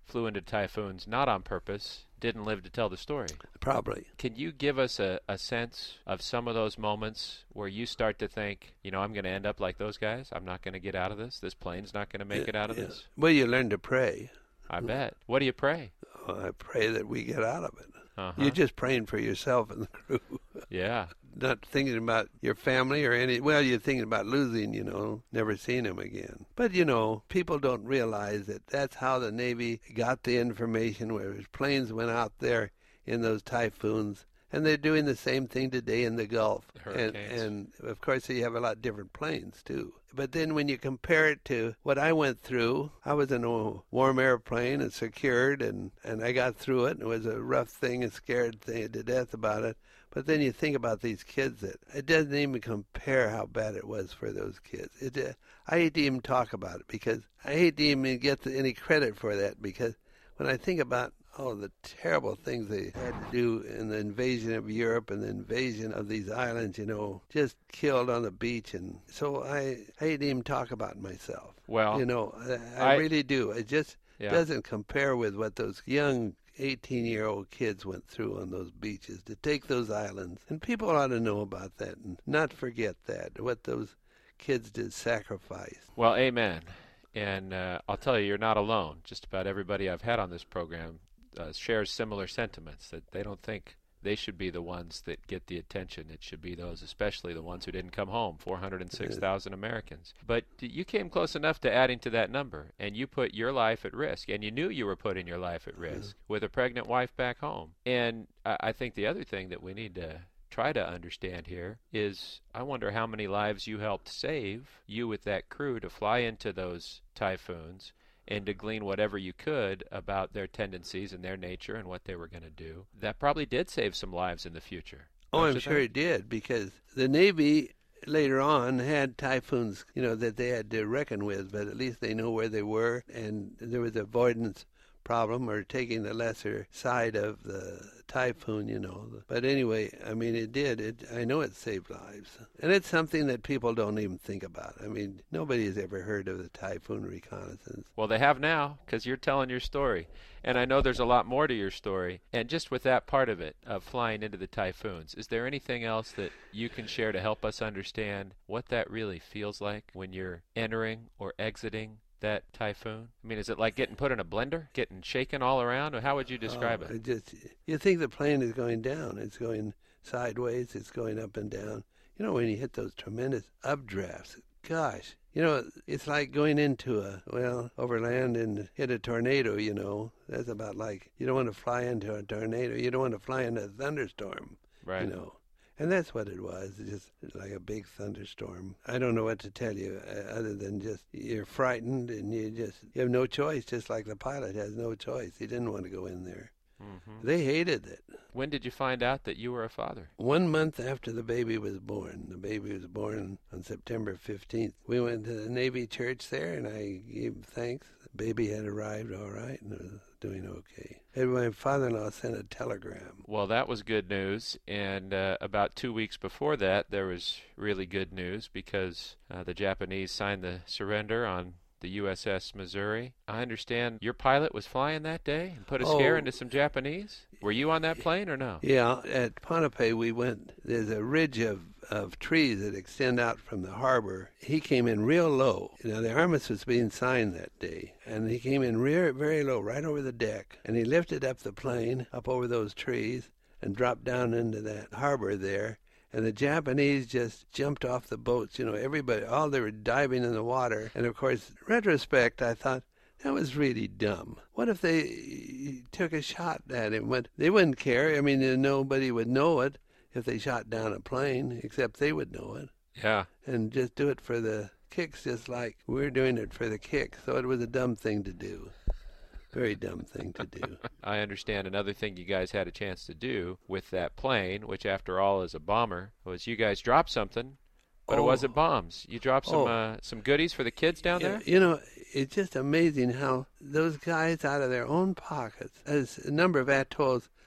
flew into typhoons not on purpose, didn't live to tell the story. Probably. Can you give us a, a sense of some of those moments where you start to think, you know, I'm going to end up like those guys? I'm not going to get out of this. This plane's not going to make Yeah, it out of yeah. this. Well, you learn to pray. I bet. What do you pray? Oh, I pray that we get out of it. Uh-huh. You're just praying for yourself and the crew. Yeah. Not thinking about your family or any, well, you're thinking about losing, you know, never seeing them again. But, you know, people don't realize that that's how the Navy got the information, where planes went out there in those typhoons, and they're doing the same thing today in the Gulf. The and, hurricanes. and, of course, you have a lot different planes, too. But then when you compare it to what I went through, I was in a warm airplane and secured, and, and I got through it, and it was a rough thing and scared thing to death about it. But then you think about these kids, that it doesn't even compare how bad it was for those kids. It, uh, I hate to even talk about it, because I hate to even get the, any credit for that, because when I think about all the terrible things they had to do in the invasion of Europe and the invasion of these islands, you know, just killed on the beach. And so I, I hate to even talk about myself. Well, you know, I, I, I really do. It just yeah. doesn't compare with what those young eighteen-year-old kids went through on those beaches to take those islands. And people ought to know about that and not forget that, what those kids did sacrifice. Well, amen. And uh, I'll tell you, you're not alone. Just about everybody I've had on this program uh, shares similar sentiments, that they don't think they should be the ones that get the attention. It should be those, especially the ones who didn't come home, four hundred six thousand Americans. But you came close enough to adding to that number, and you put your life at risk, and you knew you were putting your life at risk yeah. with a pregnant wife back home. And I, I think the other thing that we need to try to understand here is, I wonder how many lives you helped save, you with that crew, to fly into those typhoons and to glean whatever you could about their tendencies and their nature and what they were going to do. That probably did save some lives in the future. Oh, I'm sure it did, because the Navy later on had typhoons, you know, that they had to reckon with, but at least they know where they were, and there was avoidance problem, or taking the lesser side of the typhoon, you know. But anyway, I mean, it did. It, I know it saved lives. And it's something that people don't even think about. I mean, nobody has ever heard of the typhoon reconnaissance. Well, they have now, because you're telling your story. And I know there's a lot more to your story. And just with that part of it, of flying into the typhoons, is there anything else that you can share to help us understand what that really feels like when you're entering or exiting that typhoon? I mean, is it like getting put in a blender, getting shaken all around? Or how would you describe oh, it? it just, you think the plane is going down. It's going sideways. It's going up and down. You know, when you hit those tremendous updrafts, gosh, you know, it's like going into a, well, overland and hit a tornado, you know. That's about like, you don't want to fly into a tornado. You don't want to fly into a thunderstorm, right. you know. And that's what it was, just like a big thunderstorm. I don't know what to tell you uh, other than just you're frightened and you just you have no choice, just like the pilot has no choice. He didn't want to go in there. Mm-hmm. They hated it. When did you find out that you were a father? One month after the baby was born. The baby was born on September fifteenth. We went to the Navy church there, and I gave thanks. The baby had arrived all right and was doing okay. And my father-in-law sent a telegram. Well, that was good news. And uh, about two weeks before that, there was really good news, because uh, the Japanese signed the surrender on the U S S Missouri. I understand your pilot was flying that day and put a scare oh, into some Japanese. Were you on that plane or no? Yeah, at Ponape we went, there's a ridge of, of trees that extend out from the harbor. He came in real low. Now, the armistice was being signed that day, and he came in re- very low, right over the deck, and he lifted up the plane, up over those trees, and dropped down into that harbor there. And the Japanese just jumped off the boats. You know, everybody, all they were diving in the water. And, of course, in retrospect, I thought, that was really dumb. What if they took a shot at him? But they wouldn't care. I mean, nobody would know it if they shot down a plane, except they would know it. Yeah. And just do it for the kicks, just like we're doing it for the kicks. So it was a dumb thing to do. Very dumb thing to do. I understand another thing you guys had a chance to do with that plane, which after all is a bomber, was you guys dropped something, but oh. it wasn't bombs. You dropped some oh. uh, some goodies for the kids down yeah, there? You know, it's just amazing how those guys out of their own pockets, as a number of atolls,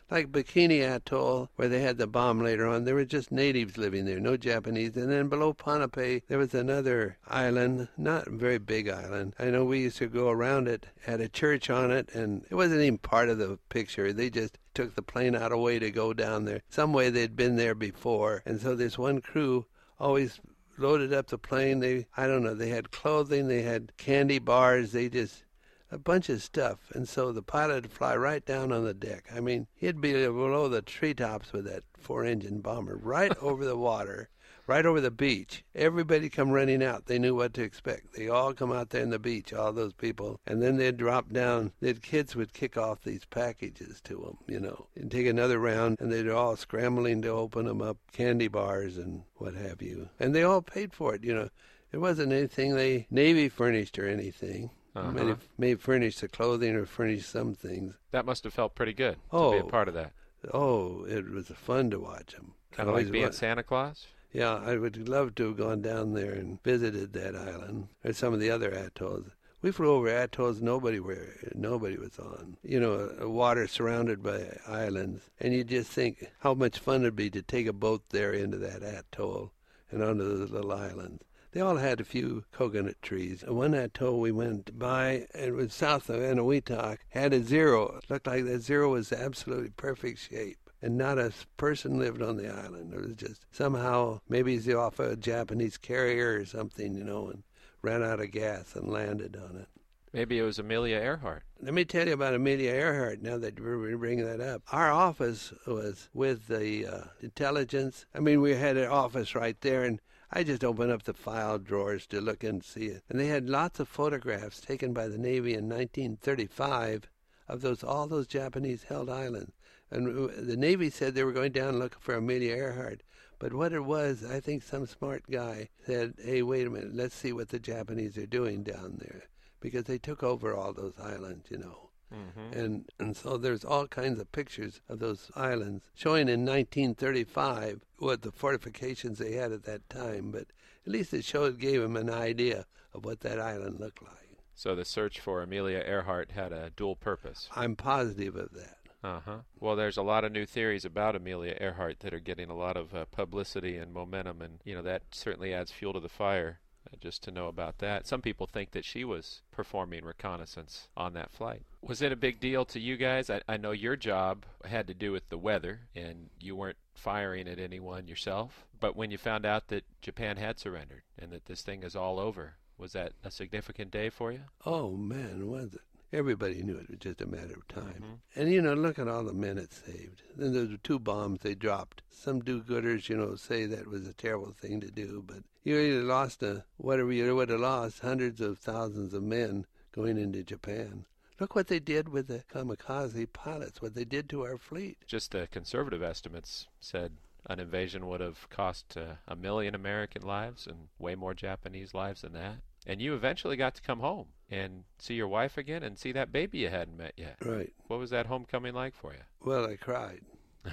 Like Bikini Atoll, where they had the bomb later on, there were just natives living there, no Japanese. And then below Ponape, there was another island, not a very big island. I know we used to go around it, had a church on it, and it wasn't even part of the picture. They just took the plane out of way to go down there. Some way they'd been there before. And so this one crew always loaded up the plane. They, I don't know, they had clothing, they had candy bars, they just, a bunch of stuff. And so the pilot would fly right down on the deck. I mean, he'd be below the treetops with that four-engine bomber, right over the water, right over the beach. Everybody come running out. They knew what to expect. They all come out there in the beach, all those people, and then they'd drop down. The kids would kick off these packages to them, you know, and take another round, and they'd all scrambling to open them up, candy bars and what have you. And they all paid for it, you know. It wasn't anything they Navy furnished or anything. Uh-huh. May, may furnish the clothing or furnish some things. That must have felt pretty good oh, to be a part of that. Oh, it was fun to watch them. Kind of like being wa- Santa Claus? Yeah, I would love to have gone down there and visited that island or some of the other atolls. We flew over atolls nobody were, nobody was on. You know, a, a water surrounded by islands. And you just think how much fun it would be to take a boat there into that atoll and onto those little islands. They all had a few coconut trees. One atoll we went by, it was south of Eniwetok, had a zero. It looked like that zero was absolutely perfect shape. And not a person lived on the island. It was just somehow, maybe he's off a Japanese carrier or something, you know, and ran out of gas and landed on it. Maybe it was Amelia Earhart. Let me tell you about Amelia Earhart now that we're bringing that up. Our office was with the uh, intelligence. I mean, we had an office right there, and I just opened up the file drawers to look and see it. And they had lots of photographs taken by the Navy in nineteen thirty-five of those all those Japanese-held islands. And the Navy said they were going down looking for Amelia Earhart. But what it was, I think some smart guy said, hey, wait a minute, let's see what the Japanese are doing down there. Because they took over all those islands, you know. Mm-hmm. And and so there's all kinds of pictures of those islands showing in nineteen thirty-five what the fortifications they had at that time. But at least it showed, gave them an idea of what that island looked like. So the search for Amelia Earhart had a dual purpose. I'm positive of that. Uh-huh. Well, there's a lot of new theories about Amelia Earhart that are getting a lot of uh, publicity and momentum, and, you know, that certainly adds fuel to the fire, uh, just to know about that. Some people think that she was performing reconnaissance on that flight. Was it a big deal to you guys? I, I know your job had to do with the weather, and you weren't firing at anyone yourself, but when you found out that Japan had surrendered and that this thing is all over, was that a significant day for you? Oh, man, was it? Everybody knew it was just a matter of time. Mm-hmm. And, you know, look at all the men it saved. Then there were two bombs they dropped. Some do-gooders, you know, say that was a terrible thing to do, but you either lost a, whatever you would have lost, hundreds of thousands of men going into Japan. Look what they did with the kamikaze pilots, what they did to our fleet. Just the conservative estimates said an invasion would have cost uh, a million American lives and way more Japanese lives than that. And you eventually got to come home and see your wife again and see that baby you hadn't met yet. Right. What was that homecoming like for you? Well, I cried.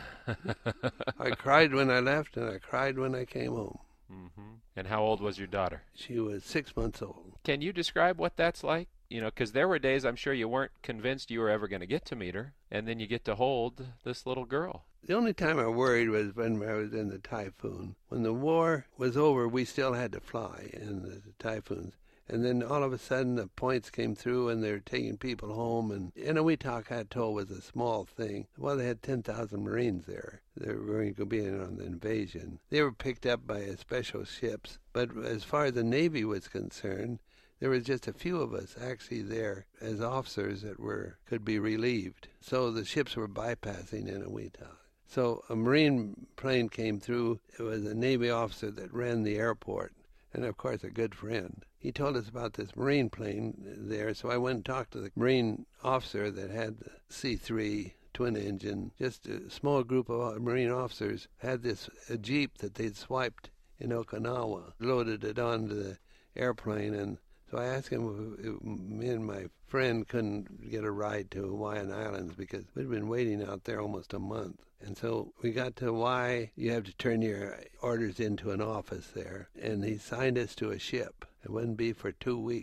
I cried when I left, and I cried when I came home. Mm-hmm. And how old was your daughter? She was six months old. Can you describe what that's like? You know, because there were days I'm sure you weren't convinced you were ever going to get to meet her, and then you get to hold this little girl. The only time I worried was when I was in the Typhoon. When the war was over, we still had to fly in the Typhoons. And then all of a sudden the points came through and they were taking people home. And Eniwetok Atoll was a small thing. Well, they had ten thousand Marines there. They were going to be in on the invasion. They were picked up by special ships. But as far as the Navy was concerned, there was just a few of us actually there as officers that were could be relieved. So the ships were bypassing Eniwetok. So a Marine plane came through. It was a Navy officer that ran the airport, and of course a good friend. He told us about this Marine plane there, so I went and talked to the Marine officer that had the C three twin engine. Just a small group of Marine officers had this a Jeep that they'd swiped in Okinawa, loaded it onto the airplane, and so I asked him if, if me and my friend couldn't get a ride to Hawaiian Islands because we'd been waiting out there almost a month. And so we got to Hawaii. You have to turn your orders into an office there. And he signed us to a ship. It wouldn't be for two weeks.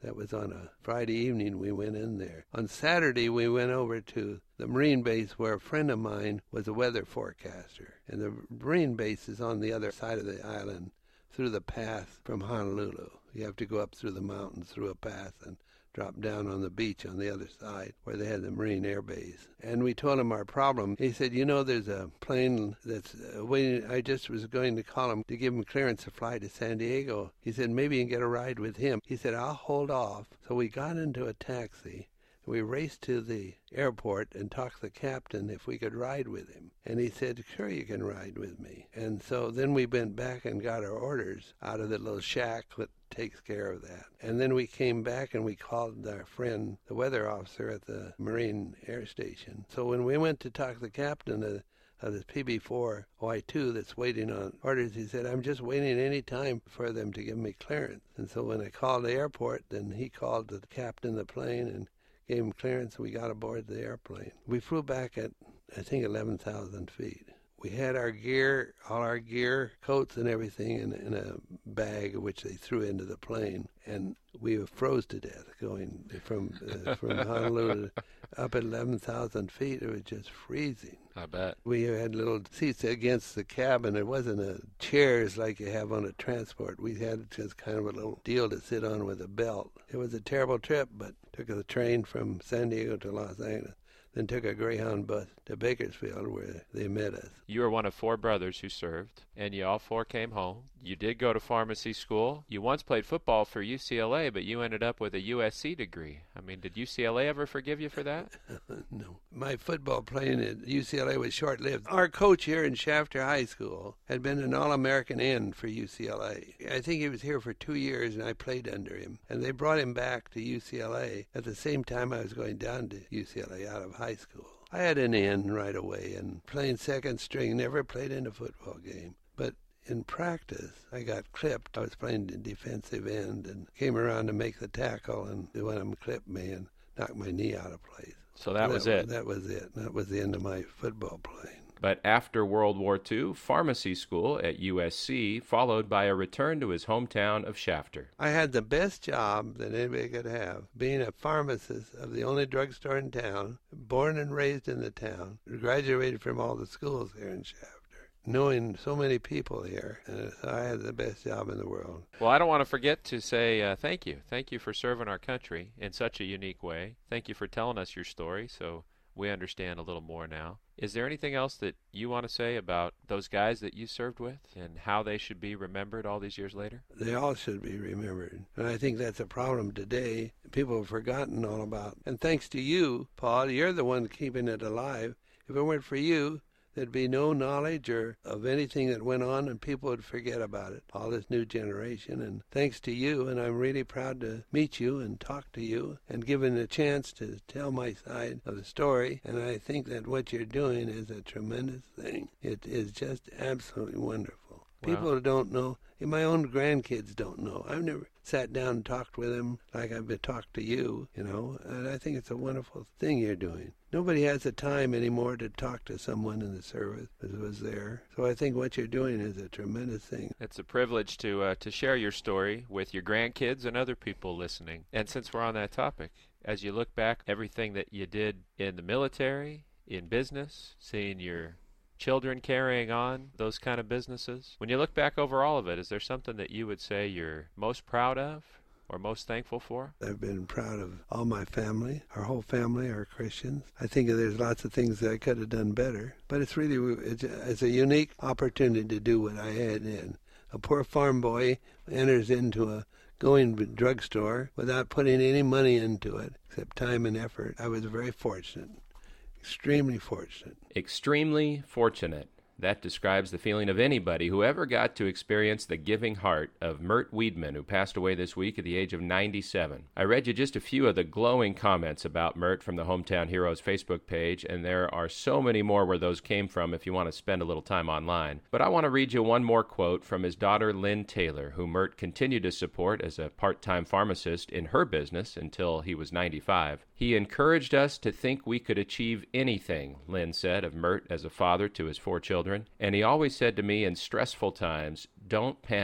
That was on a Friday evening we went in there. On Saturday we went over to the Marine base where a friend of mine was a weather forecaster. And the Marine base is on the other side of the island through the pass from Honolulu. You have to go up through the mountains through a pass and drop down on the beach on the other side where they had the Marine Air Base. And we told him our problem. He said, you know, there's a plane that's uh, waiting. I just was going to call him to give him clearance to fly to San Diego. He said, maybe you can get a ride with him. He said, I'll hold off. So we got into a taxi. We raced to the airport and talked to the captain if we could ride with him. And he said, sure, you can ride with me. And so then we went back and got our orders out of the little shack that takes care of that. And then we came back and we called our friend, the weather officer at the Marine Air Station. So when we went to talk to the captain of, of the P B four Y two that's waiting on orders, he said, I'm just waiting any time for them to give me clearance. And so when I called the airport, then he called the captain of the plane and gave him clearance, and we got aboard the airplane. We flew back at, I think, eleven thousand feet. We had our gear, all our gear, coats and everything in, in a bag which they threw into the plane, and we froze to death going from uh, from Honolulu up at eleven thousand feet. It was just freezing. I bet. We had little seats against the cabin. It wasn't a chairs like you have on a transport. We had just kind of a little deal to sit on with a belt. It was a terrible trip, but took the train from San Diego to Los Angeles. Then took a Greyhound bus to Bakersfield where they met us. You were one of four brothers who served, and you all four came home. You did go to pharmacy school. You once played football for U C L A, but you ended up with a U S C degree. I mean, did U C L A ever forgive you for that? No. My football playing at U C L A was short-lived. Our coach here in Shafter High School had been an All-American end for U C L A. I think he was here for two years, and I played under him. And they brought him back to U C L A at the same time I was going down to U C L A out of high school. I had an in right away, and playing second string, never played in a football game. But in practice, I got clipped. I was playing the defensive end and came around to make the tackle, and one of them clipped me and knocked my knee out of place. So that, that was it? That was it. That was the end of my football playing. But after World War Two, pharmacy school at U S C, followed by a return to his hometown of Shafter. I had the best job that anybody could have, being a pharmacist of the only drugstore in town, born and raised in the town, graduated from all the schools here in Shafter. Knowing so many people here, and I had the best job in the world. Well, I don't want to forget to say uh, thank you. Thank you for serving our country in such a unique way. Thank you for telling us your story so we understand a little more now. Is there anything else that you want to say about those guys that you served with and how they should be remembered all these years later? They all should be remembered. And I think that's a problem today. People have forgotten all about. And thanks to you, Paul, you're the one keeping it alive. If it weren't for you, there'd be no knowledge or of anything that went on, and people would forget about it, all this new generation. And thanks to you, and I'm really proud to meet you and talk to you and given a chance to tell my side of the story. And I think that what you're doing is a tremendous thing. It is just absolutely wonderful. Wow. People don't know. My own grandkids don't know. I've never sat down and talked with them like I've been talked to you, you know, and I think it's a wonderful thing you're doing. Nobody has the time anymore to talk to someone in the service that was there. So I think what you're doing is a tremendous thing. It's a privilege to uh, to share your story with your grandkids and other people listening. And since we're on that topic, as you look back, everything that you did in the military, in business, seeing your children carrying on those kind of businesses, when you look back over all of it, is there something that you would say you're most proud of or most thankful for? I've been proud of all my family. Our whole family are Christians. I think there's lots of things that I could have done better, but it's really it's a, it's a unique opportunity to do what I had in. A poor farm boy enters into a going drugstore without putting any money into it except time and effort. I was very fortunate. Extremely fortunate. Extremely fortunate. That describes the feeling of anybody who ever got to experience the giving heart of Mert Weidman, who passed away this week at the age of ninety-seven. I read you just a few of the glowing comments about Mert from the Hometown Heroes Facebook page, and there are so many more where those came from if you want to spend a little time online. But I want to read you one more quote from his daughter, Lynn Taylor, who Mert continued to support as a part-time pharmacist in her business until he was ninety-five. He encouraged us to think we could achieve anything, Lynn said of Mert as a father to his four children. And he always said to me in stressful times, don't panic.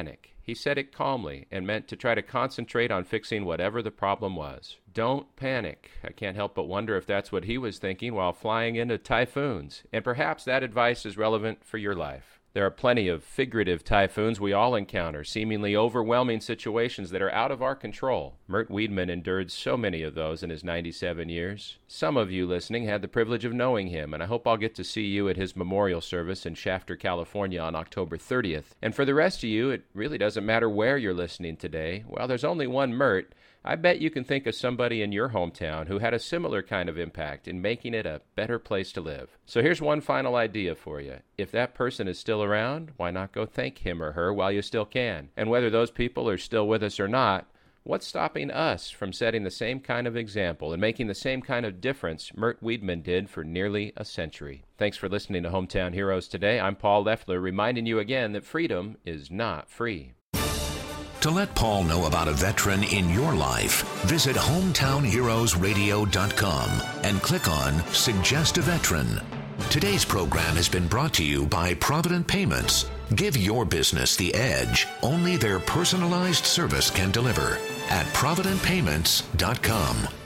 He said it calmly and meant to try to concentrate on fixing whatever the problem was. Don't panic. I can't help but wonder if that's what he was thinking while flying into typhoons. And perhaps that advice is relevant for your life. There are plenty of figurative typhoons we all encounter, seemingly overwhelming situations that are out of our control. Mert Weidman endured so many of those in his ninety-seven years. Some of you listening had the privilege of knowing him, and I hope I'll get to see you at his memorial service in Shafter, California on October thirtieth. And for the rest of you, it really doesn't matter where you're listening today. Well, there's only one Mert. I bet you can think of somebody in your hometown who had a similar kind of impact in making it a better place to live. So here's one final idea for you. If that person is still around, why not go thank him or her while you still can? And whether those people are still with us or not, what's stopping us from setting the same kind of example and making the same kind of difference Mert Weidman did for nearly a century? Thanks for listening to Hometown Heroes today. I'm Paul Leffler, reminding you again that freedom is not free. To let Paul know about a veteran in your life, visit hometown heroes radio dot com and click on Suggest a Veteran. Today's program has been brought to you by Provident Payments. Give your business the edge only their personalized service can deliver at provident payments dot com.